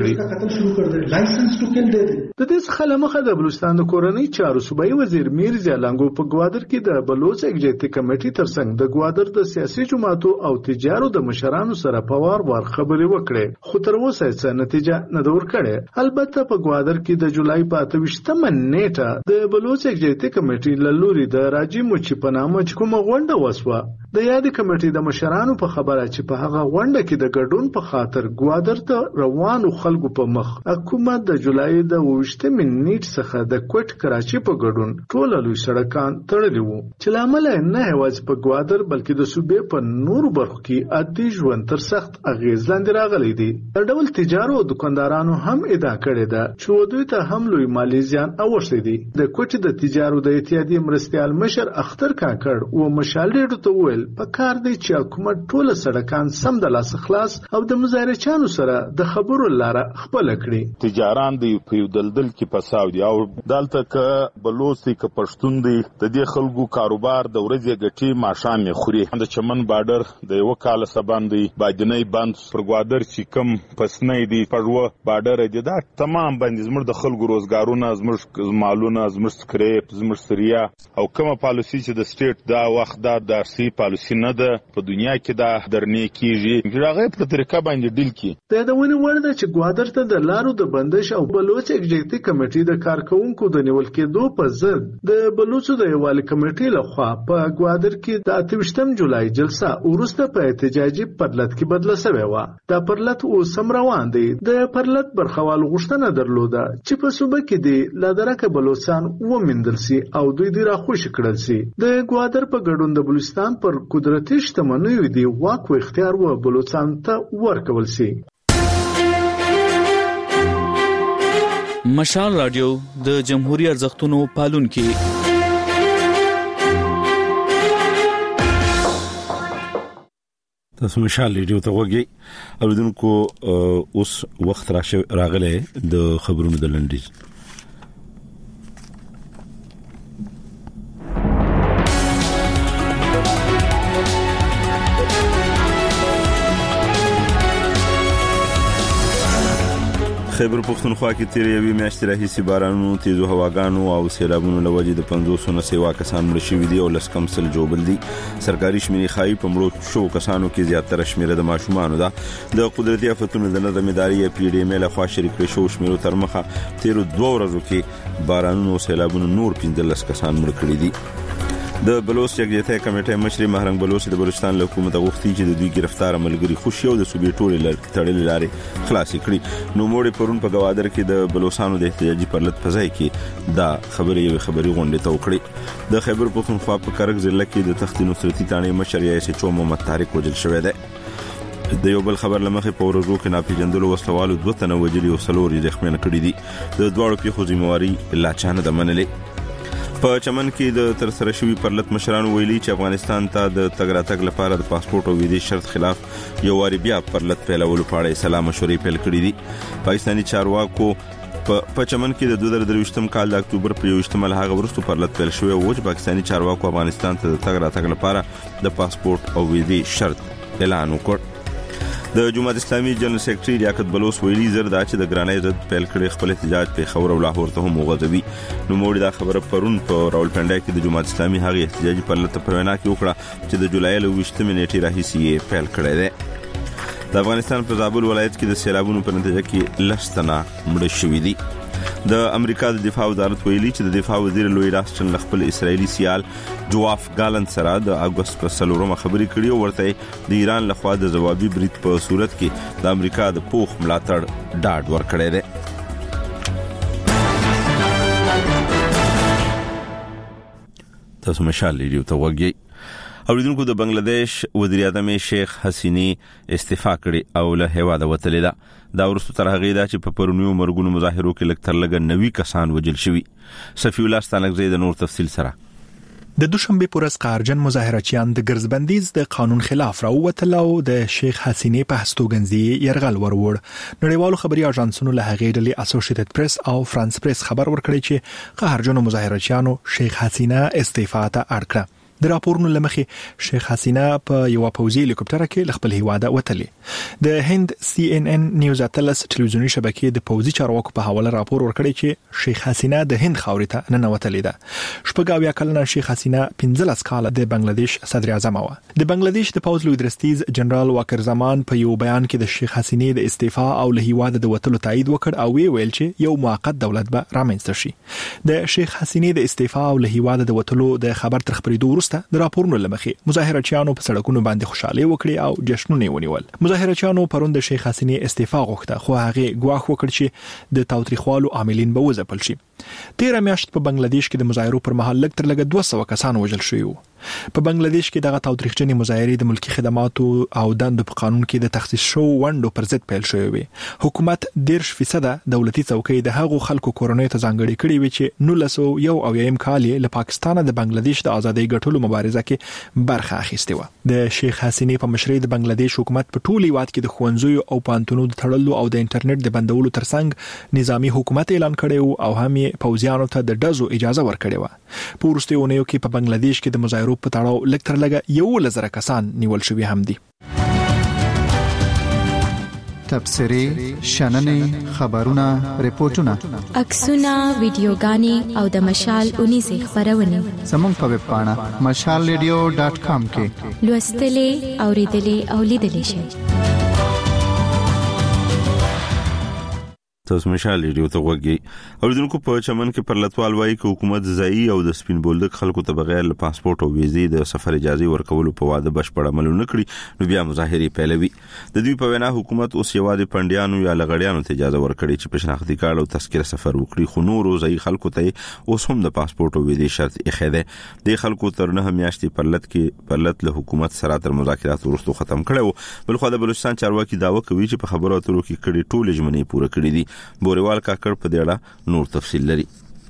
Speaker 16: ورکړي.
Speaker 17: لایسنس ټو کل دی.
Speaker 16: د دې څخه لمخه د بلوچستان د کورنۍ چارو صوبایي وزیر میر زیالانګو په گوادر کې د بلوچ ایگزیکټیو کمیټې ترڅنګ د گوادر د سیاسي جماعتو او تجارو د مشرانو سره په وار وار خبرې وکړې، خو تر اوسه څه نتیجه نه ده ورکړې. البته په گوادر کې د جولای په اته ویشتمه نیټه د بلوچ ایگزیکټیو کمیټې له لوري د راجی موچي په نامه کومه غونډه وسوه. د یاد کمیټې د مشرانو په خبره چې په هغه غونډه کې د ګډون په خاطر گوادر ته روانو خلکو په مخ حکومت د جولای د ویشتمه نیټ څخه د کوټ کراچي په ګډون ټول لوی سړکان تړلي وو چې لامل نه یوازې په گوادر بلکې د صوبې په نورو برخو کې عادي ژوند تر سخت اغیز لاندې راغلی دی. د ډول تجارو او دکاندارانو هم ادعا کړې ده چې دوی ته هم لوی مالی زیان اوښتی دی. د کوټې د تجارو د اتحادیې مرستیال مشر اختر کاکړ او مشال ډېر ته ویل په کار دی چې حکومت ټول سړکان سم د لاس خلاص او د مظاهرچانو سره د خبرو لاره خپل کړي.
Speaker 18: تجاران دی په دلدل کې پساو دي او دالته ک بلوسي ک پښتون دی د دې خلکو کاروبار د ورځې ګټي ماشام خوري. د چمن بارډر د یو کال سباندې بادنۍ بند پر گوادر چې کم پسنۍ دی پړو بارډر دی دا تمام باندې زموږ د خلکو روزګارونه زموږ مالونه زموږ سکریپ زموږ سریا او کومه پالیسی چې د سټیټ دا وخت دا داسي پالیسی نه ده په دنیا کې دا درنې کیږي هغه په طریقه باندې ډیل کی.
Speaker 16: د یادونې وړ ده چې گوادر ته د لارو د بندش او بلوچ ایگزیکټیو کمیټې د کارکونکو د نیول کېدو په ضد د بلوچو د یووالي کمیټې لخوا په گوادر کې د اته ویشتم جولای جلسه ورسته په احتجاجي پرلت کې بدله شوې وه. دا پرلت اوس هم روان دی. د پرلت برخوال غوښتنه درلوده چې په صوبه کې دی له درکه بلوچستان ومندل سي او دوی دی راخوشي کړل سي. د گوادر په ګډون د بلوچستان پر قدرتي شتمنیو دی واک او اختیار و بلوچستان ته ورکول شي.
Speaker 19: مشال رادیو د جمهوریت ارزښتونو پالونکي.
Speaker 1: تاسو مشال رادیو ته وګورئ اوریدونکو اوس وخت راغلی د خبرونو د لنډیز. خیبر پختونخوا کې تیر یوې میاشتې راهیسې بارانونو، تیزو هواګانو او سیلابونو له وجې د پنځوس نه سوا کسان مړه شوي دي او لس کم سل ژوبل دي. سرکاري شمېرې ښایي په مړو شوو کسانو کې زیاتره شمېره د ماشومانو ده. د قدرتي آفتونو د نظم ادارې یا پی ډي ایم لخوا شریک کړي شوو شمېرو تر مخه تیرو دوه ورځو کې بارانونو او سیلابونو نور پنځلس کسان مړه کړي دي. د بلوچ یکجهتۍ کمیټې مشر مهرنګ بلوچ د بلوچستان له حکومت غوښتي چې د دوی گرفتار عملګری خوشي او د صوبې ټولې لړ تړلې لارې خلاصې کړي. نو موړي پرون په گوادر کې د بلوچستانو د احتجاجي پرلط فضای کې دا خبرې یو خبري غونډه ته وکړي. د خیبر پختونخوا په کرک ضلع کې د تخت نصرتي تانې مشر یا اس ایچ او محمد طارق وجل شوی دی. د یو بل خبر لمخې په ورځو کې ناپېژندلو وسلوالو دوه تنه وجلي او څلور یې زخمیان کړي دي. د دواړو پیښو ذمہواري لا چا نه ده منلې. په چمن کې د تر سره شوی پرلط مشرانو ویلي چې افغانستان ته د تګ راتګ لپاره د پاسپورت او ویزې شرط خلاف یو واری بیا پرلط پیلولو په اړه سلا مشورې پیل کړې دي. پاکستاني چارواکو په چمن کې د دوه زره درویشتم کال د اکتوبر په یوویشتمه له هغه وروسته پرلط پیل شوی و چې پاکستاني چارواکو افغانستان ته د تګ راتګ لپاره د پاسپورت او ویزې شرط اعلان وکړ. د جماعت اسلامي جنرال سیکریټري لیاقت بلوچ ویلي زر دا چې د ګرانۍ ضد پیل کړي خپل احتجاج په خبر او لاهور ته هم وغځوي. نو موږ دا خبره پرون په راولپنډا کې د جماعت اسلامي هغه احتجاجي پرلط په وینا کې وکړه چې د جولای له ویشتمې نیټې راهیسې پیل کړی دی. د افغانستان په زابل ولایت کې د سیلابونو په نتیجه کې لس تنه مړه شوي دي. د امریکا د دفاع وزارت ویلي چې د دفاع وزیر لوی راستن خپل اسرایلی سیال جواف ګالن سره د اگست په څلورمه خبرې کړې او ورته د ایران لخوا د جوابي برید په صورت کې د امریکا د پوخ ملاتړ ډاډ ورکړی دی. تاسو مشال ریډیو ته وګورئ. اوریدونکو د بنگلاديش وزیر اعظم شیخ حسینی استعفا کړي او له هیواده وتلې ده. دا ورسته تر هغه دا چې په پرونیو مرګونو مظاهرو کې لکتر لګ نوي کسان وجل شوي. صفی الله ستانکزی د نور تفصیل سره.
Speaker 20: د دوشنبه پورز قارجن مظاهرچیان د ګرځبندیز د قانون خلاف راووتل او د شیخ حسینی په هستوګنځي يرغل وروړ. نړیوالو خبري اژانسونو له هغې ډلې اسوسییټډ پریس او فرانس پریس خبر ورکړی چې قهرجنو مظاهرچیانو شیخ حسینه استعفا ته اړ کړه. د راپورونو لمخې شیخ حسینه په یو پوځي هلیکوپټر کې خپل هیواده وتلې. د هند سی ان ان نیوز اتلس ټلویزیونی شبکې د پوځي چارواکو په حواله راپور ورکړی چې شیخ حسینه د هند خاورې ته نه وتلې ده. شپږاویا کلنه شیخ حسینه پنځلس کاله د بنگلاديش صدر اعظم و. د بنگلاديش د پوځ لوی درستیز جنرال واکر زمان په یو بیان کې د شیخ حسینه د استعفا او له هیواده د وتلو تایید وکړ او وی ویل چې یو موقت دولت به رامنځته شي. د شیخ حسینه د استعفا او له هیواده د وتلو د خبر تر خبرېدو وروسته د راپورونو لمخې مظاهرچیانو په سړکونو باندې خوشاله وکړي او جشنونه ونیول. مظاهرچیانو پروند د شیخ حسینه استعفا غوښته خو هغه ګواښ وکړ چې د تاوتریخوالو عاملین به وځپل شي. تیر میاشت په بنگلاديش کې د مظاهرو پر مهال لږ تر لږه دوه سوه کسان وژل شوي وو. په بنگلاديش کې دغه تاوتریخجنې مظاهرې د ملکی خدماتو او دندو په قانون کې د تخصیص شو ونډو پر ضد پیل شوې وي. حکومت ډیر فیصد دولتي څوکۍ د هغو خلکو کورونې ته ځانګړې کړې وي چې نولس سوه یو اویایم کال له پاکستان د بنگلاديش د ازادۍ ګټلو مبارزه کې برخه اخیستې و. د شیخ حسینه په مشرۍ د بنگلاديش حکومت په ټول هیواد کې د ښوونځیو او پانتونو د تړلو او د انټرنیټ د بندولو ترڅنګ نظامی حکومت اعلان کړی او هم پوځیانو ته د ډزو اجازه ورکړې و. په وروستیو اونیو کې په بنگلاديش کې د مظاهرو په تړاو لږ تر لږه یو لزر کسان نیول شوي هم دي.
Speaker 7: تبصري شننې خبرونه ریپورتونه
Speaker 6: عکسونه ویډیوګانې او د مشال اونیزه خبرونه
Speaker 7: زموږ په ویب پاڼه مشال ریډیو ډاټ کام کې
Speaker 6: لوستلې اوریدلې او لیدلې شئ.
Speaker 1: تاسو مشال ریډیو ته وګورئ. اوریدونکو په چمن کې پرلطوال وایي چې حکومت ځایي او د سپین بولدک خلکو ته بغیر له پاسپورت او ویزې د سفر اجازه ورکولو په واده بشپړ عمل نه کړی نو بیا مظاهره پیلوي. د دوی په وینا حکومت اوس یوازې پندیانو یا لغړیانو ته اجازه ورکړي چې په شناختی کارت او تذکره سفر وکړي، خو نور ځایي خلکو ته اوس هم د پاسپورت او ویزې شرط ایښی دی. د خلکو تر نه میاشتې پرلط کې پرلط له حکومت سره تر مذاکرات وروسته ختم کړو. بل خو د بلوچستان چارواکي داوا کوي چې په خبرو اترو کې کړي ټول ژمنې پوره کړې دي. بوريوال کاکړ په دې اړه نور تفصیل لري.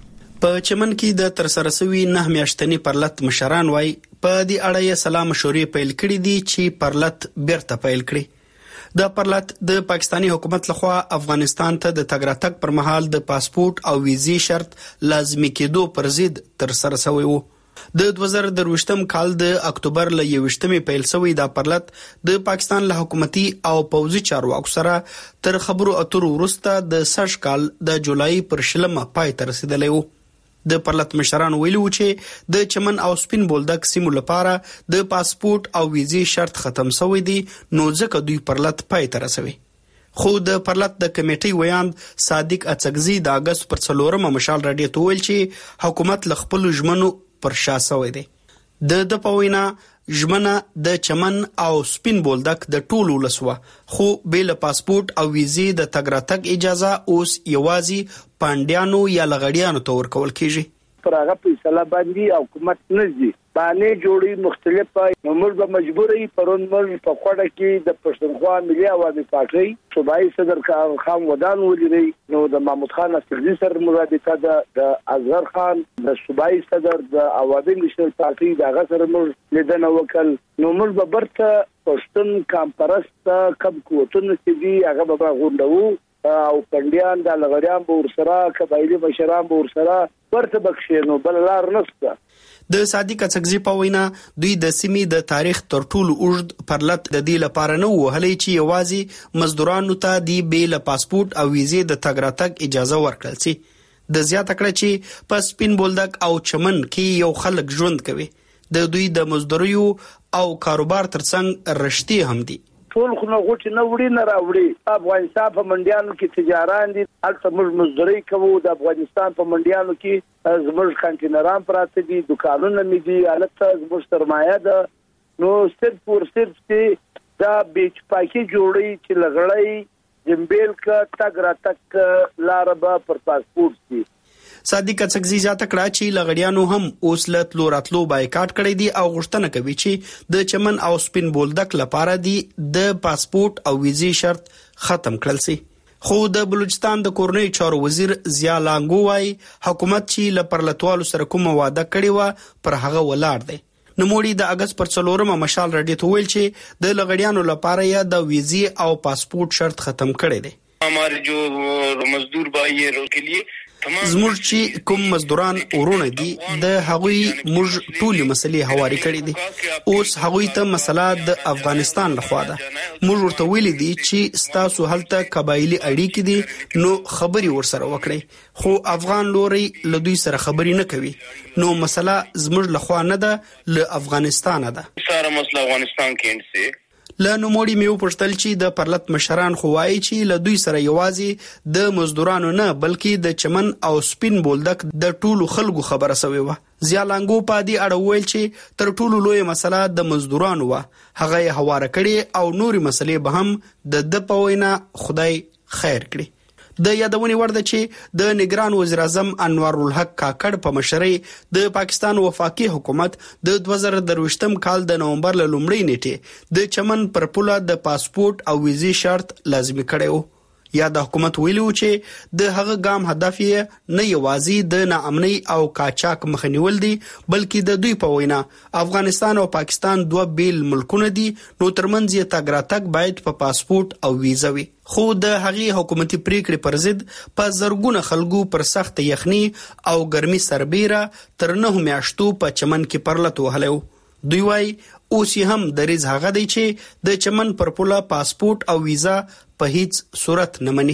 Speaker 21: په چمن کې د ترسره شوی نه میاشتنی پرلط مشران وای په دې اړه یې سلام مشورې پیل کړې دي چې پرلط بیرته پیل کړي. د پرلط د پاکستانی حکومت لخوا افغانستان ته د تګ راتګ پر مهال د پاسپورت او ویزې شرط لازمي کېدو پر ضد ترسره شوی وو. د دوه زره درویشتم کال د اکتوبر ل یوشتمې پیل شوی دا پرلط د پاکستان له حکومتي او پوځي چارواکو سره تر خبرو اترو وروسته د سږ کال د جولای پر شلمه پای ته رسیدلی وو. د پرلط مشران ویلي وو چې د چمن او سپین بولدک سیمو لپاره د پاسپورت او ویزې شرط ختم شوی دی، نو ځکه دوی پرلط پای ته رسوي. خو د پرلط د کمیټې ویاند صادق اڅکزي د اگست پر څلورمه مشال راډیو ته ویل چې حکومت له خپل ژمنو پر شا سوی دی. د د پوینا ژمنه د چمن او سپین بولدک د ټولو لسوه، خو بیل پاسپورت او ویزې د تګ راتګ اجازه اوس یوازې پاندیانو یا لغړیانو ته ورکول کیږي.
Speaker 22: پر هغه فیصله باندې حکومت نږدې باندې جوړي مختلفه نمبر به مجبوري پرون مر په خوړه کې د پښتونخوا ملي عوامي پارټي صوبایي صدر خان ودان ولري، نو د محمود خان استقلی سره مرابطه ده، د اصغر خان د صوبایي صدر د عوامي نشنل پارټي د هغه سره مر لیدنه وکړ، نو مر به برته پښتون کمپرست کب قوتونه چې دی هغه به غونډو او پندیان د لغړیان به ورسره قبایلی مشران به ورسره ورته بخښینو بل لار نشته.
Speaker 21: د صادق اڅکزي په وینا دوی د سیمې د تاریخ تر ټولو اوږد پرلط د دې لپاره نه وهلې چې یوازې مزدورانو ته دی بیل پاسپورت او ویزې د تګ راتګ اجازه ورکړل شي. د زیاته کړه چې په سپین بولدک او چمن کې یو خلک ژوند کوي، د دوی د مزدوریو او کاروبار ترڅنګ رشتي هم دي.
Speaker 22: ټول خو نه غوټ نه وړي نه راوړي. افغانستان په منډیانو کې تجاران دي، البته موږ مزدوري کوو. د افغانستان په منډیانو کې زموږ کانټینران پراته دي، دکانونه مې دي، البته زموږ سرمایه ده. نو صرف پر صرف چې دا بیچ پاکي جوړي چې لغړی جنبیل کا تګ راتګ لار به پر پاسپورت دي.
Speaker 21: صادق اڅکزي ځاته کړه چې لغړیانو هم اوس لت لوراتلو بایکاټ کړی دی او غوښتنه کوي چې د چمن او سپین بولدک لپاره دی د پاسپورت او ویزې شرط ختم کړل شي. خو د بلوچستان د کورنۍ چارو وزیر ضیا لانګو وايي حکومت چې لپرلتوالو سره کوم واده کړی و پر هغه ولاړ دی. نموړي د اگست پر څلورمه مشال راډیو ته ویل چې د لغړیانو لپاره یا د ویزې او پاسپورت شرط ختم کړی دی.
Speaker 23: हमारे जो मजदूर भाई है उसके लिए
Speaker 21: زموږ چې کوم مزدوران ورونه دي د هغوی موږ ټولې مسلې هواري کړې دي. اوس هغوی ته مسله د افغانستان لخوا ده. موږ ورته ویلي دي چې ستاسو هلته قبایلی اړیکې دي نو خبري ورسره وکړي، خو افغان لوري له دوی سره خبري نه کوي، نو مسله زموږ لخوا نه ده له افغانستان ده.
Speaker 23: ساره مسله افغانستان کې انسه
Speaker 21: له نوموړي میو پښتل چې د پرلط مشران خو وایي چې له دوی سره یوازې د مزدورانو نه بلکې د چمن او سپین بولدک د ټولو خلکو خبره سوی و. ضیا لانګو په دې اړه ویل چې تر ټولو لوی مسله د مزدورانو و، هغه یې هواره کړي او نوري مسلې به هم د د په وینا خدای خیر کړي. د یادونې وړ ده چې د نگران وزیر اعظم انوار الحق کاکړ په مشرۍ د پاکستان وفاقي حکومت د دوه زره درویشتم کال د نومبر له لومړۍ نیټې د چمن پر پوله د پاسپورت او ویزې شرط لازمي کړی و. یا د حکومت ویلو چې د هغه ګام هدف یې نه یوازې د ناامنۍ او قاچاق مخنیول دي بلکې د دوی په وینا افغانستان او پاکستان دوه بیل ملکونه دي، نو ترمنځ یې تګ راتګ باید په پا پاسپورت او ویزه وي. خو د هغې حکومتي پریکړې پر ضد په زرګونه خلکو پر سخت یخني او ګرمي سربیره تر نه میاشتو په چمن کې پرلط وهلی و. دوی وايي اوس هم دریز هغه دی چې د چمن پر پوله پاسپورت او ویزا په هیڅ صورت نه مني.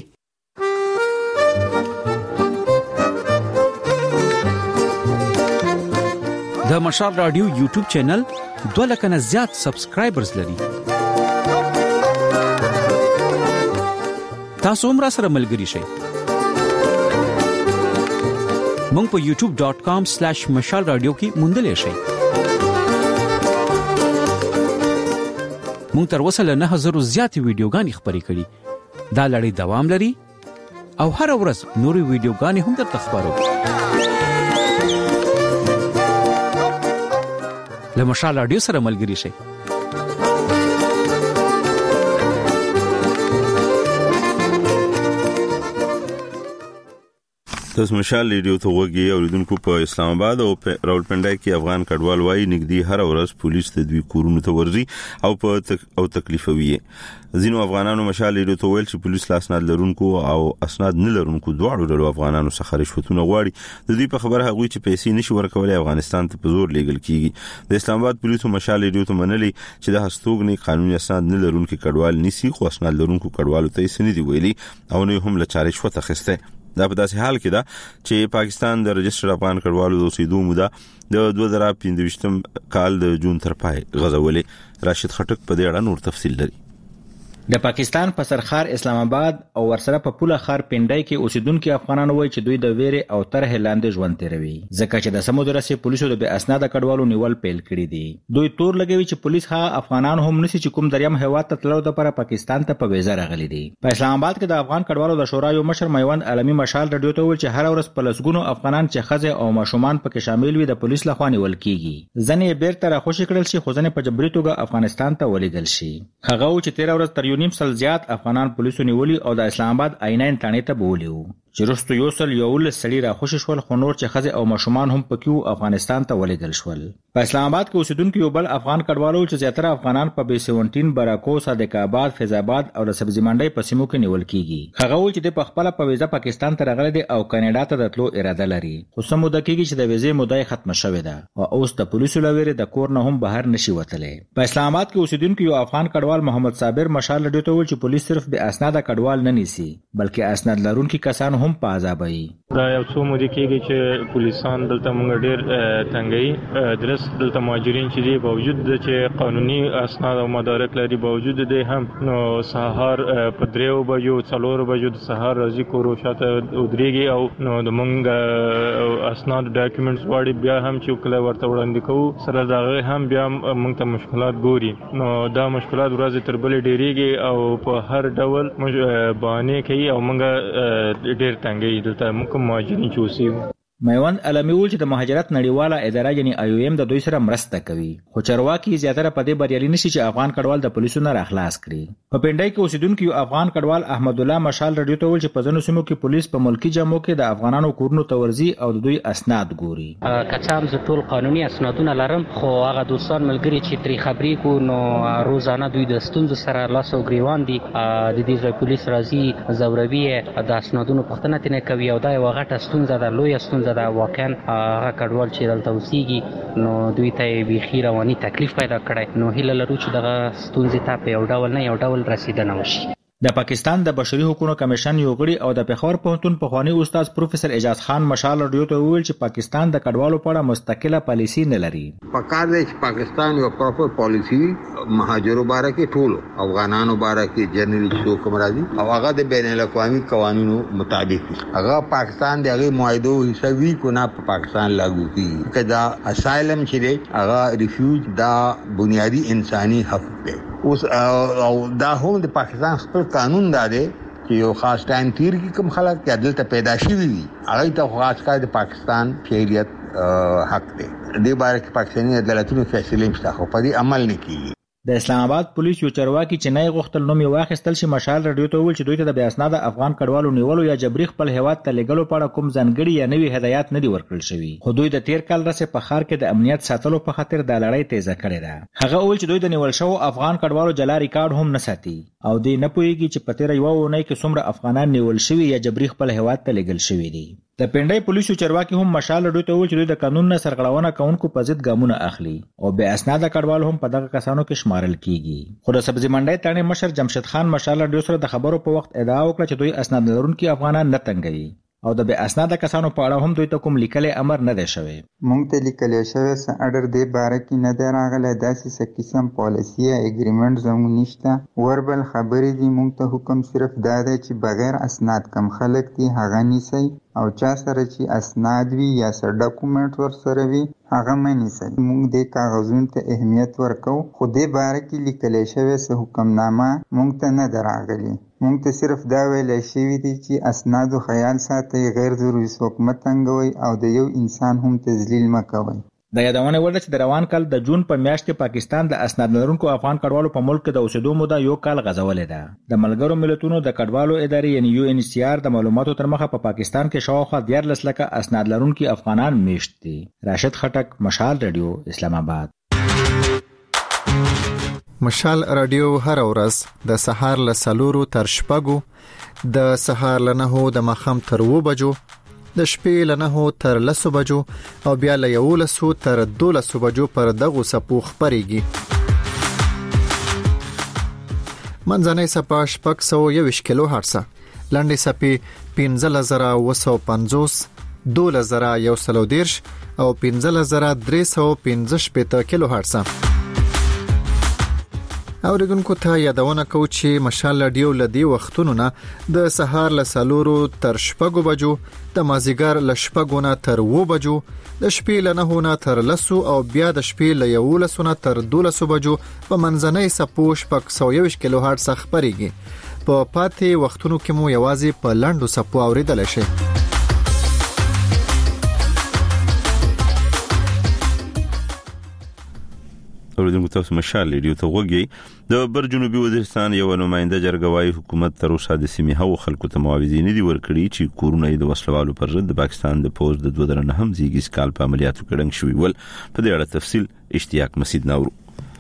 Speaker 24: د مشال رادیو یوټیوب چینل دوه لک نه زیات سبسکرایبرز لري. تاسو هم را سره ملګری شئ مونږ په یوټیوب ډاٹ کام سلیش مشال رادیو کې موندلی شئ. مونږ تر اوسه له نه هزارو زیاتې ویډیوګانې خپرې کړي. دا لړۍ دوام لري او هر ورځ نورې ویډیوګانې هم درته خپرو. له مشال رادیو سره ملګري شئ.
Speaker 1: تاسو مشال ریډیو ته وګورئ. اوریدونکو په اسلام آباد او راولپنډای کې افغان کډوال وایي نګدي هر ورځ پولیس ته دوی کورونو ته ورځي او په تک او تکلیفوي. ځینو افغانانو مشال ریډیو ته ویل چې پولیس لاسناد لرونکو او اسناد نه لرونکو دواړو ډلو افغانانو څخه رشوتونه غواړي. د دې په خبره هغوی چې پیسې نشي ورکولای افغانستان ته په زور لیږل کیږي. د اسلام آباد پولیسو مشال ریډیو ته منلي چې د هستوګنې قانوني اسناد نه لرونکو کډوال نيسي، خو اسناد لرونکو کډوالو ته یې سندې ویلي او نه هم له چارې شوته خسته. دا په داسې حال کې ده چې پاکستان د رجسټر افغان کډوالو د اوسېدو موده د دوه زره پنځه کال د جون تر پای غځولې. راشد خټک په دې اړه نور تفصیل لري.
Speaker 2: د پاکستان په سرخار اسلام آباد او ورسره په پوله خار پنډای کې اوسیدونکو افغانانو وایي چې دوی د ویرې او طرح لاندې ژوند تیروي ځکه چې د سمودرسي پولیسو د بې اسناد کډوالو نیول پیل کړی دي. دوی تور لګوي چې پولیس هغه افغانان هم نشي چې کوم دریم هیواد ته تلو د لپاره پاکستان ته په ویزه راغلي دي. په اسلام آباد کې د افغان کډوالو د شورا یو مشر میوند عالمي مشال رادیو ته ویل چې هر ورځ په لسګونو افغانان چې خزه او ماشومان پکې شامل وي د پولیس لخوا نیول کیږي. ځنې بیرته راخوشي کړل شي خو ځنې په جبري توګه افغانستان ته ولېږل شي. هغه چې تیر ورځ تر یو نیم سل زیات افغانان پولیسو نیولي او د اسلام آباد عینین تانې ته بولیو چې رستو یو سل یو ول سړي راخوشي شول خو نور چې خزه او ماشومان هم پکې افغانستان ته ولېږل شول. په اسلام آباد کې اوسیدونکو یو بل افغان کډوالو چې زیاتره افغانان په بي سبعتر براکو صادق آباد فیض آباد او د سبزی منډي په سیمو کې نیول کیږي. هغه ول چې د خپل په ویزه پاکستان ته راغلي دي او کاناډا ته د تلو اراده لري خو سمو د کېږي چې د ویزې مدعا ختم شوې ده او اوس د پولیسو لوري د کور نه هم بهر نشي وتلې. په اسلام آباد کې اوسیدونکو یو افغان کډوال محمد صابر مشال لډو ته ول چې پولیس صرف به اسناد کډوال نه نیسي بلکې اسناد لرونکو کسان هم په عذابوي.
Speaker 4: دا یو څو مودې کېږي چې پولیسان دلته موږ ډېر تنګي درس دلته مهاجرین چې دی باوجود چې قانوني اسناد او مدارک لري باوجود دی هم نو سهار په دریو بجو څلور بجو د سهار راځي کورو شاته ودرېږي او نو د موږ اسناد ډاکومېنټس واړي بیا هم چې کله ورته وړاندې کوو سره دغه هم بیا موږ ته مشکلات ګوري. نو دا مشکلات ورځ تر بلې ډېریږي او په هر ډول باندې کوي او موږ ډېر تنګي دلته موږ مهاجرین چوسي.
Speaker 2: میوند علمي ویل چې د مهاجرت نړیواله اداره یعنی آی او ایم د دوی سره مرسته کوي خو چارواکي زیاتره په دې بریالي نشي چې افغان کډوال د پولیسو نه راخلاص کړي. په پنډای کې اوسیدونکو یو افغان کډوال احمد الله مشال رادیو ته ویل چې په ځینو سیمو کې پولیس په ملکی جامو کې د افغانانو کورونو ته ورځي او د دوی اسناد ګوري.
Speaker 5: کچام ز ټول قانوني اسنادونه لرم خو هغه دوستان ملګری چې تری خبرې کو نو روزانه دوی د ستونزو سره لاس او گریوان دي د دې ځای پولیس راځي زوروي د اسنادونو پوښتنه تنه کوي او دا یو غټه ستونزه ده لوی ستونزه ده واقعا هغه کډوال چې دلته اوسېږي نو دوی ته بيخي رواني تکلیف پیدا کړي نو هیله لرو چې دغه ستونزې ته په یو ډول نه یو ډول رسیدنه وشي.
Speaker 2: د پاکستان د بشري حقوقو کمیشن یو غړي او د پېښور پوهنتون پخوانی استاد پروفیسور اعجاز خان مشال رادیو ته ویل چې پاکستان د کډوالو په اړه مستقله پالیسی نه لري.
Speaker 9: پکار دی چې پاکستان یو پراپر پالیسی مهاجرو باره کې ټول افغانانو باره کې جنرال شو کوم راځي او هغه د بین الاقوامي قوانینو مطابق هغه پاکستان د هغه معاهدو حسابي کو نه په پاکستان لاګو کیږي. کدا اسایلم چې دی هغه ریفیوج دا بنیادی انساني حق دی. اوس او دا هم د پاکستان خپل قانون دی چې یو خاص ټایم تیر کې کوم خلک چې دلته پیدا شوي وي هغه ته خاص کار د پاکستان شهریت حق دی. دې باره کې پاکستاني عدالتونو فیصله مشته خو په دې عمل نه کیږي.
Speaker 2: د اسلام آباد پولیس یو چارواکي چې نه غوښتل نوم یې واخیستل شي مشال رادیو ته ویل چې دوی ته د بې اسناده افغان کډوالو نیولو یا جبري خپل هیواد ته لېږلو په اړه کوم ځانګړي یا نوي هدایات نه دي ورکړل شوي خو دوی د تیر کال راځي په ښار کې د امنیت ساتلو په خاطر د لړۍ تیزه کړې ده. هغه ویل چې دوی د نیول شوو افغان کډوالو جلا ریکارډ هم نه ساتي او دوی نه پوهیږي چې په تیر یو اونۍ کې څومره افغانان نیول شوي یا جبري خپل هیواد ته لېږل شوي دي. د پنډای پولیسو چارواکي هم مشال رادیو ته ویل چې دوی د قانون نه سرغړونه کوونکو په ضد ګامونه اخلي او بې اسناده کډوال هم په دغه کسانو کې شمارل کیږي. خو د سبزی منډي تانې مشر جمشید خان مشال رادیو سره د خبرو په وخت ادعا وکړه چې دوی اسناد لرونکي افغانان نه تنګوي او د بې اسناده کسانو په اړه هم دوی ته کوم لیکلي امر نه دی شوی.
Speaker 3: مونږ ته لیکلی شوی څه اډر دی باره کې نه دی راغلی، داسې څه قسم پالیسي یا اګریمنټ زموږ نشته. وربل خبرې دي، مونږ ته حکم صرف دا دی چې بغیر اسناد کم خلک دي هغه نیسئ، او چا سره چې اسناد وي یا څه ډاکومنټ ورسره وي هغه مه نیسئ. مونږ دې کاغذونو ته اهمیت ورکوو، خو دې باره کې لیکلی شوی څه حکمنامه مونږ ته نه ده راغلې. مونږ ته صرف دا ویلی شوي دي چې اسنادو خیال ساتئ، غیر ضروري څوک مه تنګوئ او د یو انسان هم تذلیل مه کوئ.
Speaker 2: د یادونه وړ ده چې د روان کال د جون په میاشت کې پاکستان د اسناد لرونکو افغان کډوالو په ملک کې د اوسېدو موده یو کال غځولې ده. د ملګرو ملتونو د کډوالو ادارې یعنی یو ان سی آر د معلوماتو تر مخه په پا پاکستان کې شاوخوا دیارلس لکه اسناد لرونکي افغانان میشت دي. راشد خټک، مشال رادیو، اسلام آباد.
Speaker 7: مشال رادیو هر ورځ د سهار له سلورو تر شپږو، د سهار له نهو د ماښام تر اووه بجو، د شپې له نهو تر لسو بجو او بیا له یولسو تر دولسو بجو پر دغو څپو خپرېږي. منځنۍ څپه شپږ سوه یوویشت کیلو هرټزه، لنډې څپې پنځلس زره اووه سوه پنځوس، دولس زره یو سل او دېرش او پنځلس زره درې سوه پنځه شپېته کیلو هرټزه. اوریدونکو ته یادونه کوو چې مشال رادیو له دې وختونو نه د سهار له څلورو تر شپږو بجو، د مازدیګر له شپږو نه تر اووه بجو، د شپې له نهو نه تر لسو او بیا د شپې له یولسو نه تر دولسو بجو په منځنۍ څپو شپږ سوه یوویشت کیلو هرټز خپرېږي. په پاتې وختونو کې مو یوازې په لنډو څپو اوریدلی شئ.
Speaker 1: اوریدونکو تاسو مشال رادیو ته وګورئ. د بر جنوبي وزیرستان یو نماینده جرګه وايي حکومت تر اوسه د سیمې هغو خلکو ته معاوضې نه دي ورکړي چې کورونه د وسلوالو پر ضد د پاکستان د پوز د دوه زره نهم زیږیز کال په عملیاتو کې ډنګ شوي ول. په دې اړه تفصیل اشتیاق مسید نورو.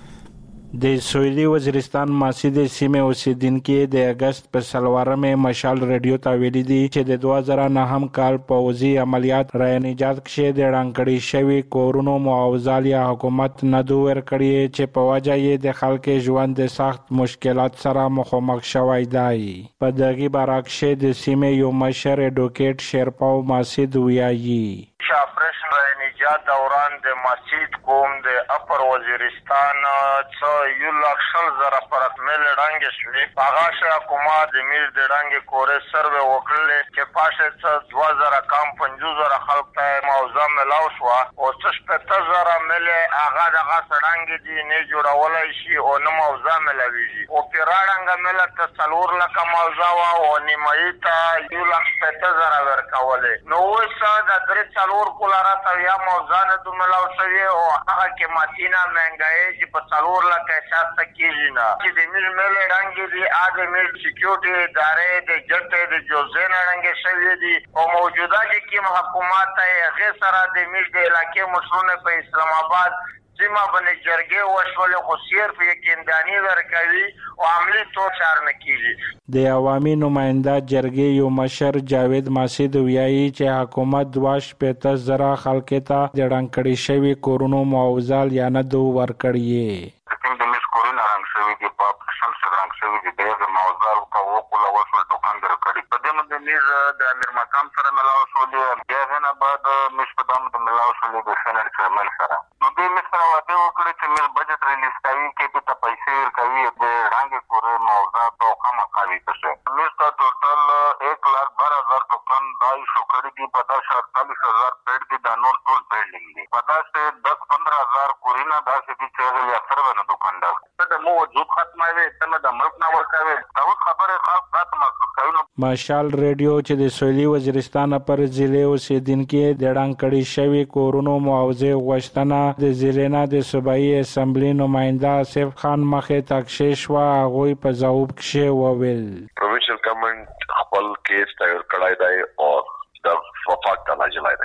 Speaker 8: د سویلي وزیرستان ماسید سیمه اوسیدونکو د اگست په سلوارمه مشال رادیو ته ویلي دي چې د دوه زره نهم کال پوزي عملیات را نجات کې د ډنګړی شوی کورونو معاوضه یا حکومت نه دوه ورکړي چې په وجه یې د خلکو ژوند د سخت مشکلات سره مخامخ شوی دی. په دغه برعکس د سیمه یو مشر اډوکیټ شیرپاو ماسید ویایي
Speaker 10: آپریشن را نجات دوران د مسجد کوم د اپر وزیرستان څو یو لک شل زره پرت مل ډنګ شوی پاغاشه حکومت د میر د ډنګ کورې سروې وکړل چې پاشه څو دوه زره کم پنځه زره خلک ته موضوع ملاو شو او څه شپږ زره مل هغه دغه سړنګ دي نه جوړولای شي او نه موضوع ملاويږي او پیراډنګ مل ته څلور لک موضوع او نیمایي ته یو لک شپږ زره ورکولې نو وسه د درې څلور کولاره ته یا موضوع نه دوملاو شوی او هغه کې ماتینا مهنګای چې په څلور لک احساس کیږي نه چې د مل مل ډنګ دي اګه مل سکیورټي ادارې د جټ د جوزین ډنګ شوی دي او موجوده چې کوم حکومت ته غیر سره د مل د علاقې مسلونه په اسلام آباد سیمه باندې جرګه وشول خو سیر په یقیندانی ورکوي او عملی تور چار نه کیږي.
Speaker 8: د عوامي نماینده جرګې یو مشر جاوید ماسید ویایي چې حکومت دواش پېته زره خلک ته د ډنګړی شوی کورونو معاوضه یا نه دو ورکړي.
Speaker 12: د مس کورونه رنګ شوی دی په پرشل سره رنګ شوی دی د معاوضه او وکول وسول ټوکان درکړي. په دې باندې میز د امیر مقام سره ملاو شو دی بیا نه بعد مس په دامه ملاو شو دی سنټ چیرمن سره. نو دې مس سره واده وکړي چې مل بجټ ریلیز کوي کې ته پیسې ورکوي د رنګ کورې معاوضه او کم کوي څه. مس ته ټوټل एक लाख बारह हजार ټوکن دای شو کړي دی په داش अड़तालीस हज़ार پیډ دی د نور ټول بلډینګ دی په داش दस पंद्रह हज़ार کورونه داسې دي چې یا سره نه دوکاندار ته مو وجود ختمه وي ته د ملک نه ورکوي دا خبره خاص ذات محسوس کوي.
Speaker 8: مشال رادیو چې د سویلي وزیرستان پر ضلع اوسیدونکو د ډنګړی شوی کورونو معاوضه غوښتنه د ضلع د صوبایي اسمبلی نماینده آصف خان مخې تکشیش وا غوي په ځواب کې وویل
Speaker 23: پروینشل ګورنمنت خپل کیس تیار کړای دی او د وفاق ته لاجلای دی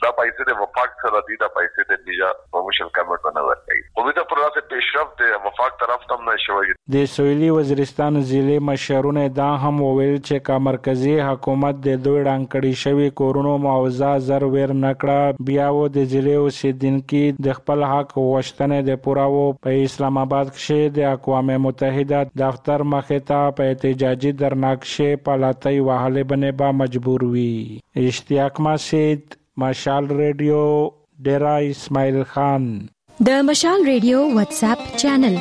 Speaker 11: دا پیسې د وفاق سره دي، دا پیسې د بیجا پروموشن کمیټه نه ورکړي. خو دا پروسه پیشرفت د وفاق طرف ته نه شوی.
Speaker 8: د سویلي وزیرستان ضلع مشرونه دا هم وویل چې کا مرکزی حکومت د دوی ډانکړي شوی کورونو معاوضه زر ور نکړه، بیا و د ضلع اوسیدونکو د خپل حق غوښتنه د پوراو په اسلام آباد کې د اقوام متحده دفتر مخې ته په احتجاجي درناکشه پالاتای وهله بنه با مجبور وي. اشتیاق مسجد، مشال ریډیو، ډیرا اسماعیل خان.
Speaker 13: د مشال ریډیو واتس اپ چینل.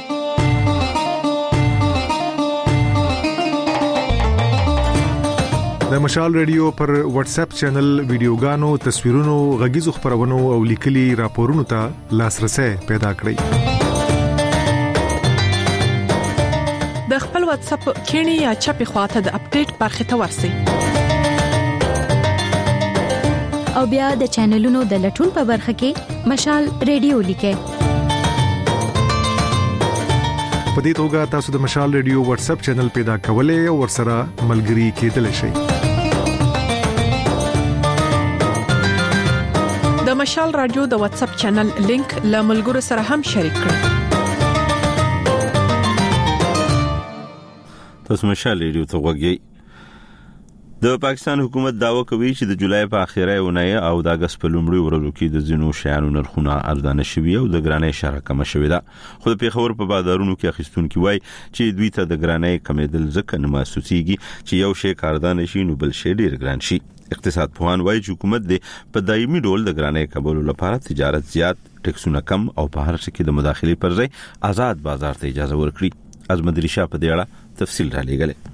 Speaker 14: د مشال ریډیو پر واتس اپ چینل ویډیوګانو، تصویرونو، غږیزو خبرونو او لیکلي راپورونو ته لاسرسي پیدا کړئ.
Speaker 15: د خپل واتس اپ کینی یا چپی خواته د اپډیټ برخه ته ورسئ.
Speaker 13: او بیا د چینلونو د لټون په برخه کې مشال ریډیو لیکئ.
Speaker 14: په دې توګه تاسو د مشال ریډیو واتس اپ چینل پیدا کولای او ورسره ملګري کېدلی شئ.
Speaker 15: د مشال رادیو د واتس اپ چینل لینک له ملګرو سره هم شریک کړئ.
Speaker 1: تاسو مشال ریډیو ته وګورئ. د پاکستان حکومت داوا کوي چې د جولای په اخیره اونۍ او د اگست په لومړي ورځو کې د زینو شیانو نرخونه ارزانه شوي او د ګرانۍ شرح کم شوي ده. خو د پیښور په بازارونو کې اخیستونکو وایي چې دوی ته د ګرانۍ کمیدل ځکه نه محسوسيږي چې یو شی کاردان شي نو بل شی ډیر ګران شي. اقتصاد پوهان وایي چې حکومت د په دایمي ډول د ګرانۍ کولو لپاره تجارت زیات، ټیکسونه کم او په هر څه کې د مداخلې پر ځای آزاد بازار ته اجازه ورکړي. ازمد ریشا په دې اړه تفصیل را لېږلی.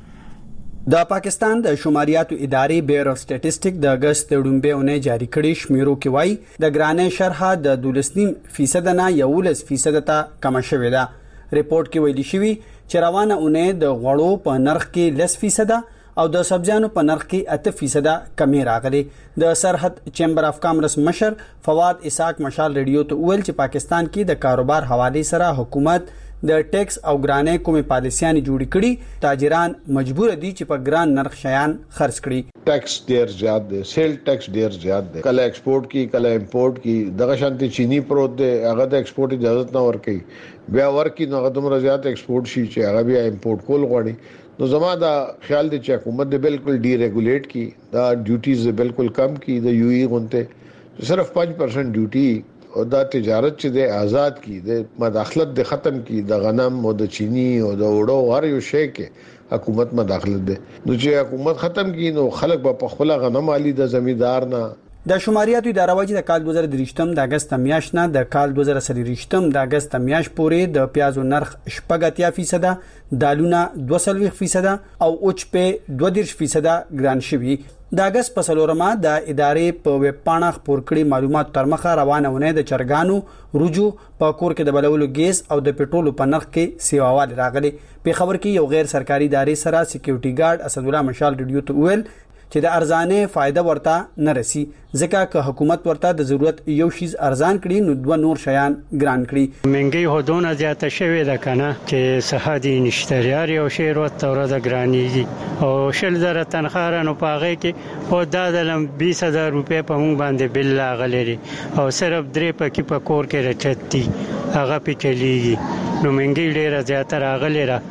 Speaker 21: د پاکستان د شماریاتو ادارې بیور اف سټیټسټک د اگست ډومبه اونۍ جاری کړي شمیرو کې وایي د ګرانۍ شرح د دولس نیم فیصد نه یولس فیصد ته کم شوې ده. ریپورت کې ویلي شوی چې روانه اونۍ د غوړو په نرخ کې لس فیصد او د سبزیانو په نرخ کې اته فیصد کمی راغلي. د سرحد چیمبر اف کامرس مشر فواد اسحاق مشال ریډیو ته ویل چې پاکستان کې د کاروبار حواله سره حکومت د ټیکس او ګرانۍ کومې پالیسيانې جوړې کړي، تاجران مجبور دي چې په ګران نرخ شیان خرڅ کړي.
Speaker 25: ټیکس ډیر زیات دی، سیل ټیکس ډیر زیات دی، کله ایکسپورټ کی کله امپورټ کی. دغه شانتي چینی پروت دی، هغه د ایکسپورټ اجازه نه ورکړي، بیا ورکی نو هغه دومره زیات ایکسپورټ شي چې هغه بیا امپورټ کول غواړي. نو زما دا خیال دی چې حکومت د بالکل ډی ریګولیټ کی، دا ډیوټیز بالکل کم کی. د یو ای غونته صرف پنځه پرسنټ ډیوټي او دا تجارت چې د آزاد کی، د مداخلت د ختم کی، د غنم او د چینی او د وړو هر یو شی کې حکومت مداخلت ده. نو چې حکومت ختم کی نو خلک به په خپل غنم علي د زمیندار نه.
Speaker 21: د شماریاتو اداره وايي د کال دوه زره درې د اگست میاشت نه د کال دوه زره څلور د اگست میاشت پورې د پیازو نرخ شپږ اتیا فیصد، دالونه دوه سلويخ فیصد او اوچ په دوه دیرش فیصد ګران شوي. د اگست په څلورمه د ادارې په ویب پاڼه خپور کړي معلومات تر مخه روانه ونه د چرګانو روجو په کور کې د بلولو ګیس او د پټرولو په نرخ کې سیواوال راغلي. په خبر کې یو غیر سرکاري ادارې سره سکیورټي ګارد اسد الله مشال ریډیو ته ویل چې د ارزانه فائدہ ورته نه رسی، ځکه که حکومت ورته د ضرورت یو شیز ارزان کړي نو دوه نور شیان ګران کړي.
Speaker 26: منګي هودونه زیاته شوې ده کنه چې صحادي نشتریار یو شی ورته ورته ګرانیږي او شل زره تنخواه نو پاغه کې او دا د بیس هزار روپے په مونږ باندې بل لاغلي او صرف درې پکې په کور کې رچتي هغه په چلیږي. نو منګي ډیره زیاته راغلي را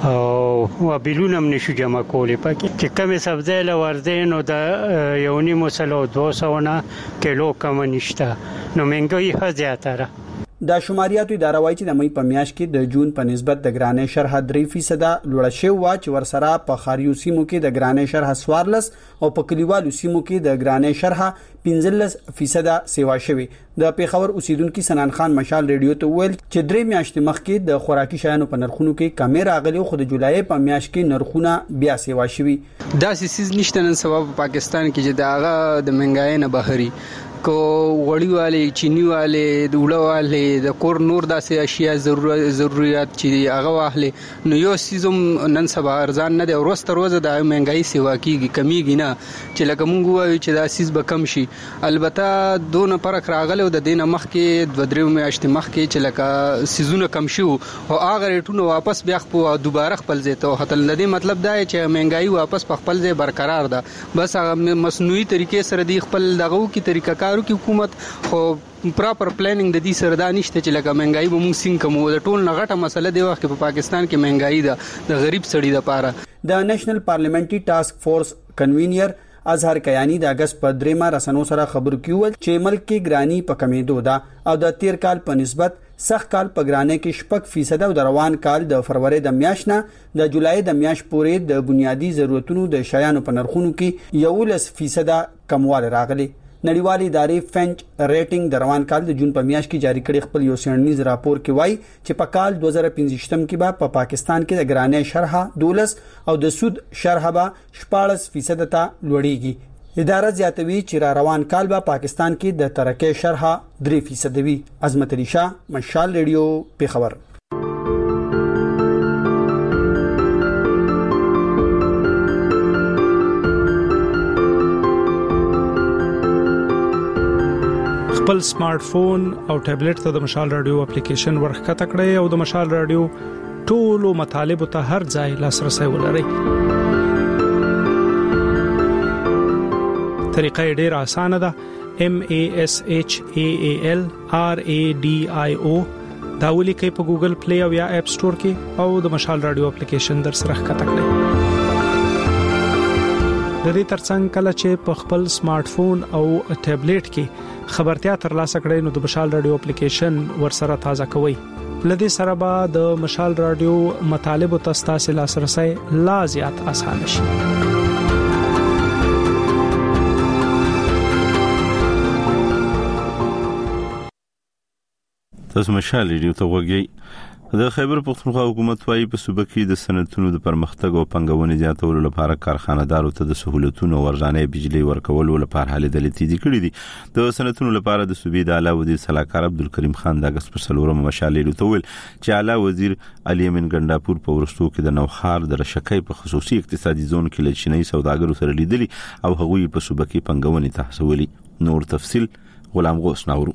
Speaker 26: او وبیلونه هم نشو جمع کولی پکې چې کمی سبزی لوردې نو د یو نیمو سلو دوه سوه نه کیلو کم نشته، نو مهنګي ښه زیاته ده.
Speaker 21: د شماریاتو اداره وايي چې د مې په میاشت کې د جون په نسبت د ګرانۍ شرح درې فیصد لوړه شوې وه چې ورسره په ښاریو سیمو کې د ګرانۍ شرح څوارلس او په کلیوالو سیمو کې د ګرانۍ شرح پنځلس فیصد سیوا شوې. د پیښور اوسیدونکو سنان خان مشال ریډیو ته ویل چې درې میاشتې مخکې د خوراکي شیانو په نرخونو کې کمی راغلی، خو د جولای په میاشت کې نرخونه بیا سیوا شوي.
Speaker 27: داسې سیز نشته نن سبا په پاکستان کې چې د هغه د مهنګای نه بهري کو وړي والے چینی والے د وړو والے د کور نور داسې اشیاء ضرورت ضرورت چې هغه واهله نو یو سیزم نن سبا ارزان نه دی، ورسته روزه د مهنګای سیوا کیږي کمیږي نه چې لکه مونږ وایو چې دا سیز به کم شي. البته دونه فرق راغلی او د دینه مخکې دوه درې میاشتې مخکې چې لکه سیزونه کم شو او هغه ریټونه واپس بیا خپل دوباره خپل ځای ته هتل نه دی. مطلب دا چې مهنګای واپس په خپل ځای برقرار ده، بس هغه مصنوعي طریقې سره دی خپل دغه کی طریقه کارو کې حکومت خو پراپر پلانینګ د دې سره دا نشته چې لکه مهنګای به موږ سین کومو د ټول نغټه مسله دی وخت په پاکستان کې مهنګای ده د غریب سړي لپاره.
Speaker 21: د نېشنل پارلیمنټري ټاسک فورس کنوینر اظهر کیانی د اگست په دریمه رسنو سره خبر کیول چې ملک کې ګرانی په کمیدو ده او د تیر کال په نسبت سخت کال په ګرانه کې شپږ فیصد او د روان کال د فروری د میاشت نه د جولای د میاشت پورې د بنیادی ضرورتونو د شیانو په نرخونو کې یولس فیصد کمواله راغلی. نړیوالې ادارې فنچ ریټینګ د روان کال د جون په میاشت کې جاری کړي خپل یو سیړنیز راپور کې وایي چې په کال دوه زره پنځه کې به په پاکستان کې د ګرانې شرح دولس او د سود شرح به شپاړس فیصد ته لوړیږي. اداره زیاتوي چې را روان کال به پاکستان کې د ترقې شرح درې فیصد وي. عظمت علي شاه، مشال ریډیو، پیښور.
Speaker 6: خپل سمارټ فون او ټابلیټ ته د مشال رادیو اپلیکیشن ورخکته کړئ او د مشال رادیو ټولو مطالبه ته هر ځای لاسرسي ولرئ. طریقه ډیره اسانه ده. M A S H A A L R A D I O دا ولیکئ په ګوګل پلی او یا اپ سٹور کې او د مشال رادیو اپلیکیشن در سره ښکته کړئ. د دې ترڅنګ کله چې په خپل سمارټ فون او ټابلیټ کې خبرتیا ترلاسه کړئ نو د مشال رادیو اپلیکیشن ورسره تازه کوئ. لدې سره به د مشال رادیو مطالب او تاسو لاسرسي لا زیات آسان شي.
Speaker 1: تاسو مشال ریډیو ته وګورئ. د خیبر پختونخوا حکومت وايي په صوبه کې د صنعتونو د پرمختګ او پنګونې زیاتولو لپاره کارخانه‌دارو ته د سہولتونو او ورځانه بجلی ورکولو لپاره هلې دلې تیزی کړې دي. د صنعتونو لپاره د صوبې د اعلی وزیر صلاحکار عبدالکریم خان د اگست پر څلورمه مشال ریډیو ته ویل چې اعلی وزیر علي امین ګنداپور په ورستو کې د نوخار د رشکې په خصوصي اقتصادي زون کې له چینایي سوداګرو سره لیدلي او هغوی په صوبه کې پنګونې ته هڅولي. نور تفصيل غلام غوث ناورو.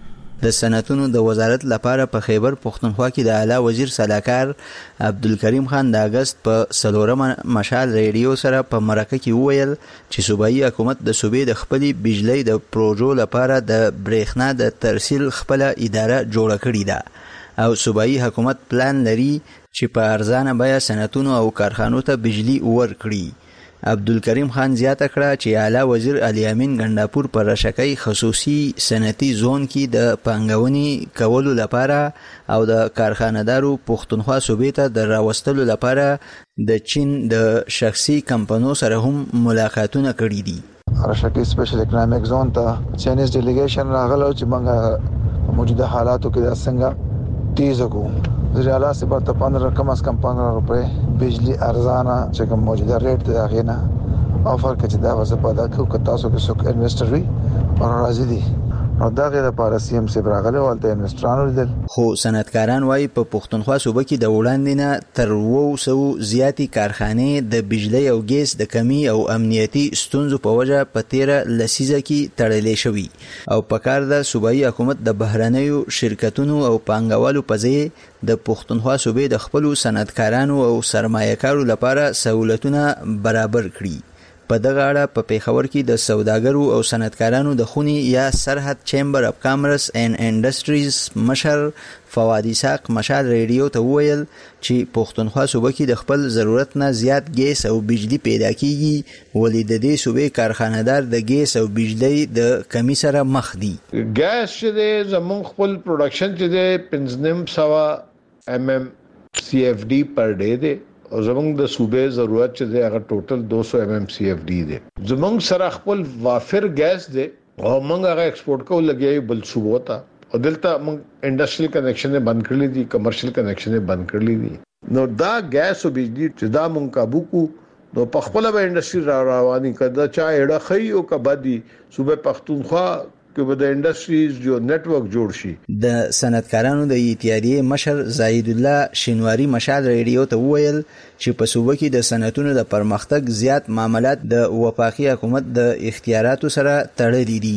Speaker 16: د صنعتونو د وزارت لپاره په خیبر پختونخوا کې د اعلی وزیر صلاحکار عبدالکریم خان د اگست په څلورمه مشال ریډیو سره په مرکه کې وویل چې صوبایي حکومت د صوبې د خپلې بجلی د پروژو لپاره د برېښنا د ترسیل خپل اداره جوړه کړې ده او صوبایي حکومت پلان لري چې په ارزانه بیه صنعتونو او کارخانو ته بجلی ورکړي. عبدالکریم خان زیاته کړه چې اعلی وزیر علي امین ګنداپور پر رشکې خصوصي صنعتي زون کې د پنګونې کولو لپاره او د کارخانه‌دارو پښتونخوا صوبې ته د راوستلو لپاره د چین د شخصي کمپنیو سره هم ملاقاتونه کړي دي.
Speaker 17: رشکې سپیشل اکونومیک زون ته چاینیز ډیلیګیشن راغلو چې موږ موجوده حالاتو کې د څنګه تیز کو زیاله سے بر پندرہ کم از کم پندرہ روپے بجلی ارزانه چې کوم موجوده ریټ دی هغه نه افر کې دا وسه پیدا کو کتا سو کې څوک انویسټر وي او راځي دي او دا غیر لپاره سي ام سي براغله ولته انویسټرانو لیدل.
Speaker 16: خو صنعتکاران وايي په پښتونخوا صوبه کې د وړاندې نه تر وو سو زیاتی کارخانې د بجلی او ګیس د کمی او امنیتي ستونزو په وجه په تیره لسیزه کې تړلې شوی او په کار د صوبایي حکومت د بهرنیو شرکتونو او پانګوالو په ځای د پښتونخوا صوبې د خپل صنعتکارانو او سرمایه‌کارو لپاره سہولتونه برابر کړي. په دغه اړه په پیښور کې د سوداګرو او صنعتکارانو د خونی یا سرحد چیمبر اف کامرس اینڈ انډستریز مشر فواد اسحاق مشال ریډیو ته وویل چې پښتونخوا صوبه کې د خپل ضرورت نه زیات ګیس او بجلی پیدا کیږي ولې د دې صوبې کارخانه‌دار د ګیس او بجلی د کمی سره مخ دي.
Speaker 25: ګیس چې زمون خپل پروډکشن چې د پنځنیم سوا ایم ایم سی اف ډي پر ډے دی او زمونږ د صوبې ضرورت چې دی هغه ټوټل دو سو ایم ایم سی اف ډي دی. زمونږ سره خپل وافر ګیس دی او موږ هغه ایکسپورټ کوو لګیای بل صوبو ته او دلته موږ انډستریال کنیکشن بند کړل دي کمرشل کنیکشن بند کړل دي. نو دا ګیس او بجلی چې دا موږ قابو کو نو په خپل به انډستری را رواني کړه چا اړه خي او کبدي صوبې پښتونخوا کې به د انډستریز جو نتورک جوړ شي.
Speaker 16: د صنعتکارانو د اتحادیې مشر زاهد الله شینواری مشال ریډیو ته وویل چې په صوبه کې د صنعتونو د پرمختګ زیات معاملات د وفاقي حکومت د اختیاراتو سره تړلي دي.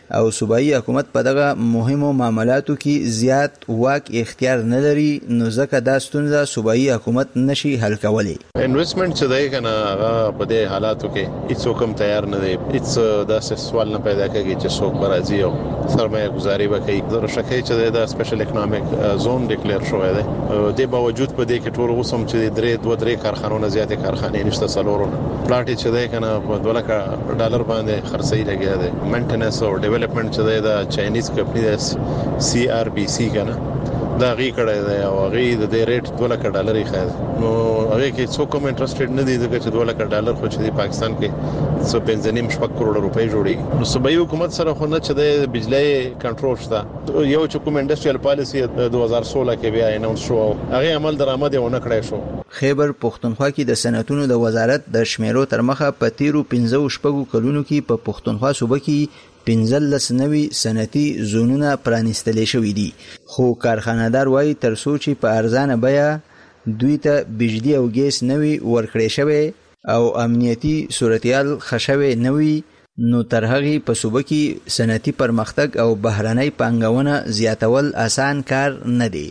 Speaker 16: او صوبایي حکومت په دغه مهمو معاملاتو کې زیات واک اختیار نه لري، نو ځکه دا ستونزه صوبایي حکومت نشي حل کولی.
Speaker 25: انویسټمنټ چې دی کنه هغه په دې حالاتو کې هیڅ کوم تیار نه دی، هیڅ داسې سوال نه پیدا کېږي چې څوک راځي او سرمایه گذاري وکړي. زه شکه چې دا سپیشل اکونومیک زون ډیکلیئر شوی دی، د باوجود په دې کې ټول اوسم چې درې دوه درې کارخانو زیاتې کارخانې نشته څلورونه پلاټ چې دی کنه په دوه لک ډالر باندې خرڅي لګیا دی. مینټیننس او ډیولپمنٹ چې دی دا چاینیز کمپنی ده سی آر بی سی کنه دا غي کړه دی او غي د دې ریټ دوه لک ډالر یې خاله، نو هغه کې څوک کوم انټرېسټډ نه دي ځکه چې دوه لک ډالر خو چې پاکستان کې څو پنځه شپږ کروڑ روپۍ جوړي. نو صوبایي حکومت سره خو نه چې د بجلی کنټرول شته، یو چې کوم انډستریال پالیسی دوه هزار سولہ کې بیا اناونس شو، هغه عمل درآمد یې ونه کړی شو.
Speaker 16: خیبر پښتونخوا کې د صنعتونو د وزارت د شمیرو تر مخه په تیرو پنځه شپږو کلونو کې په پښتونخوا صوبه کې پنځلس نوي صنعتي زونونه پرانیستل شوي دي، خو کارخانه‌دار وایي تر څو چې په ارزانه بیه دوی ته بجلی او ګیس نوي ورکړې شوی او امنیتي صورتحال خښوي نوي، نو تر هغې په صوبه کې صنعتي پرمختګ او بهرنۍ پانګونه زیاتول آسان کار نه دی.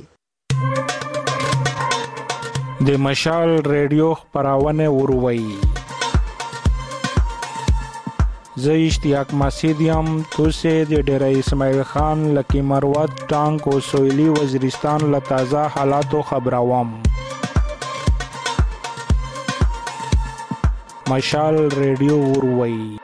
Speaker 8: د مشال ریډیو خپرونه وروي زه اشتیاق مسعود یم. توسه د ډیره اسماعیل خان لکی مروت ټانک او سویلی وزیرستان له تازه حالاتو خبروم. مشال ریډیو وروي.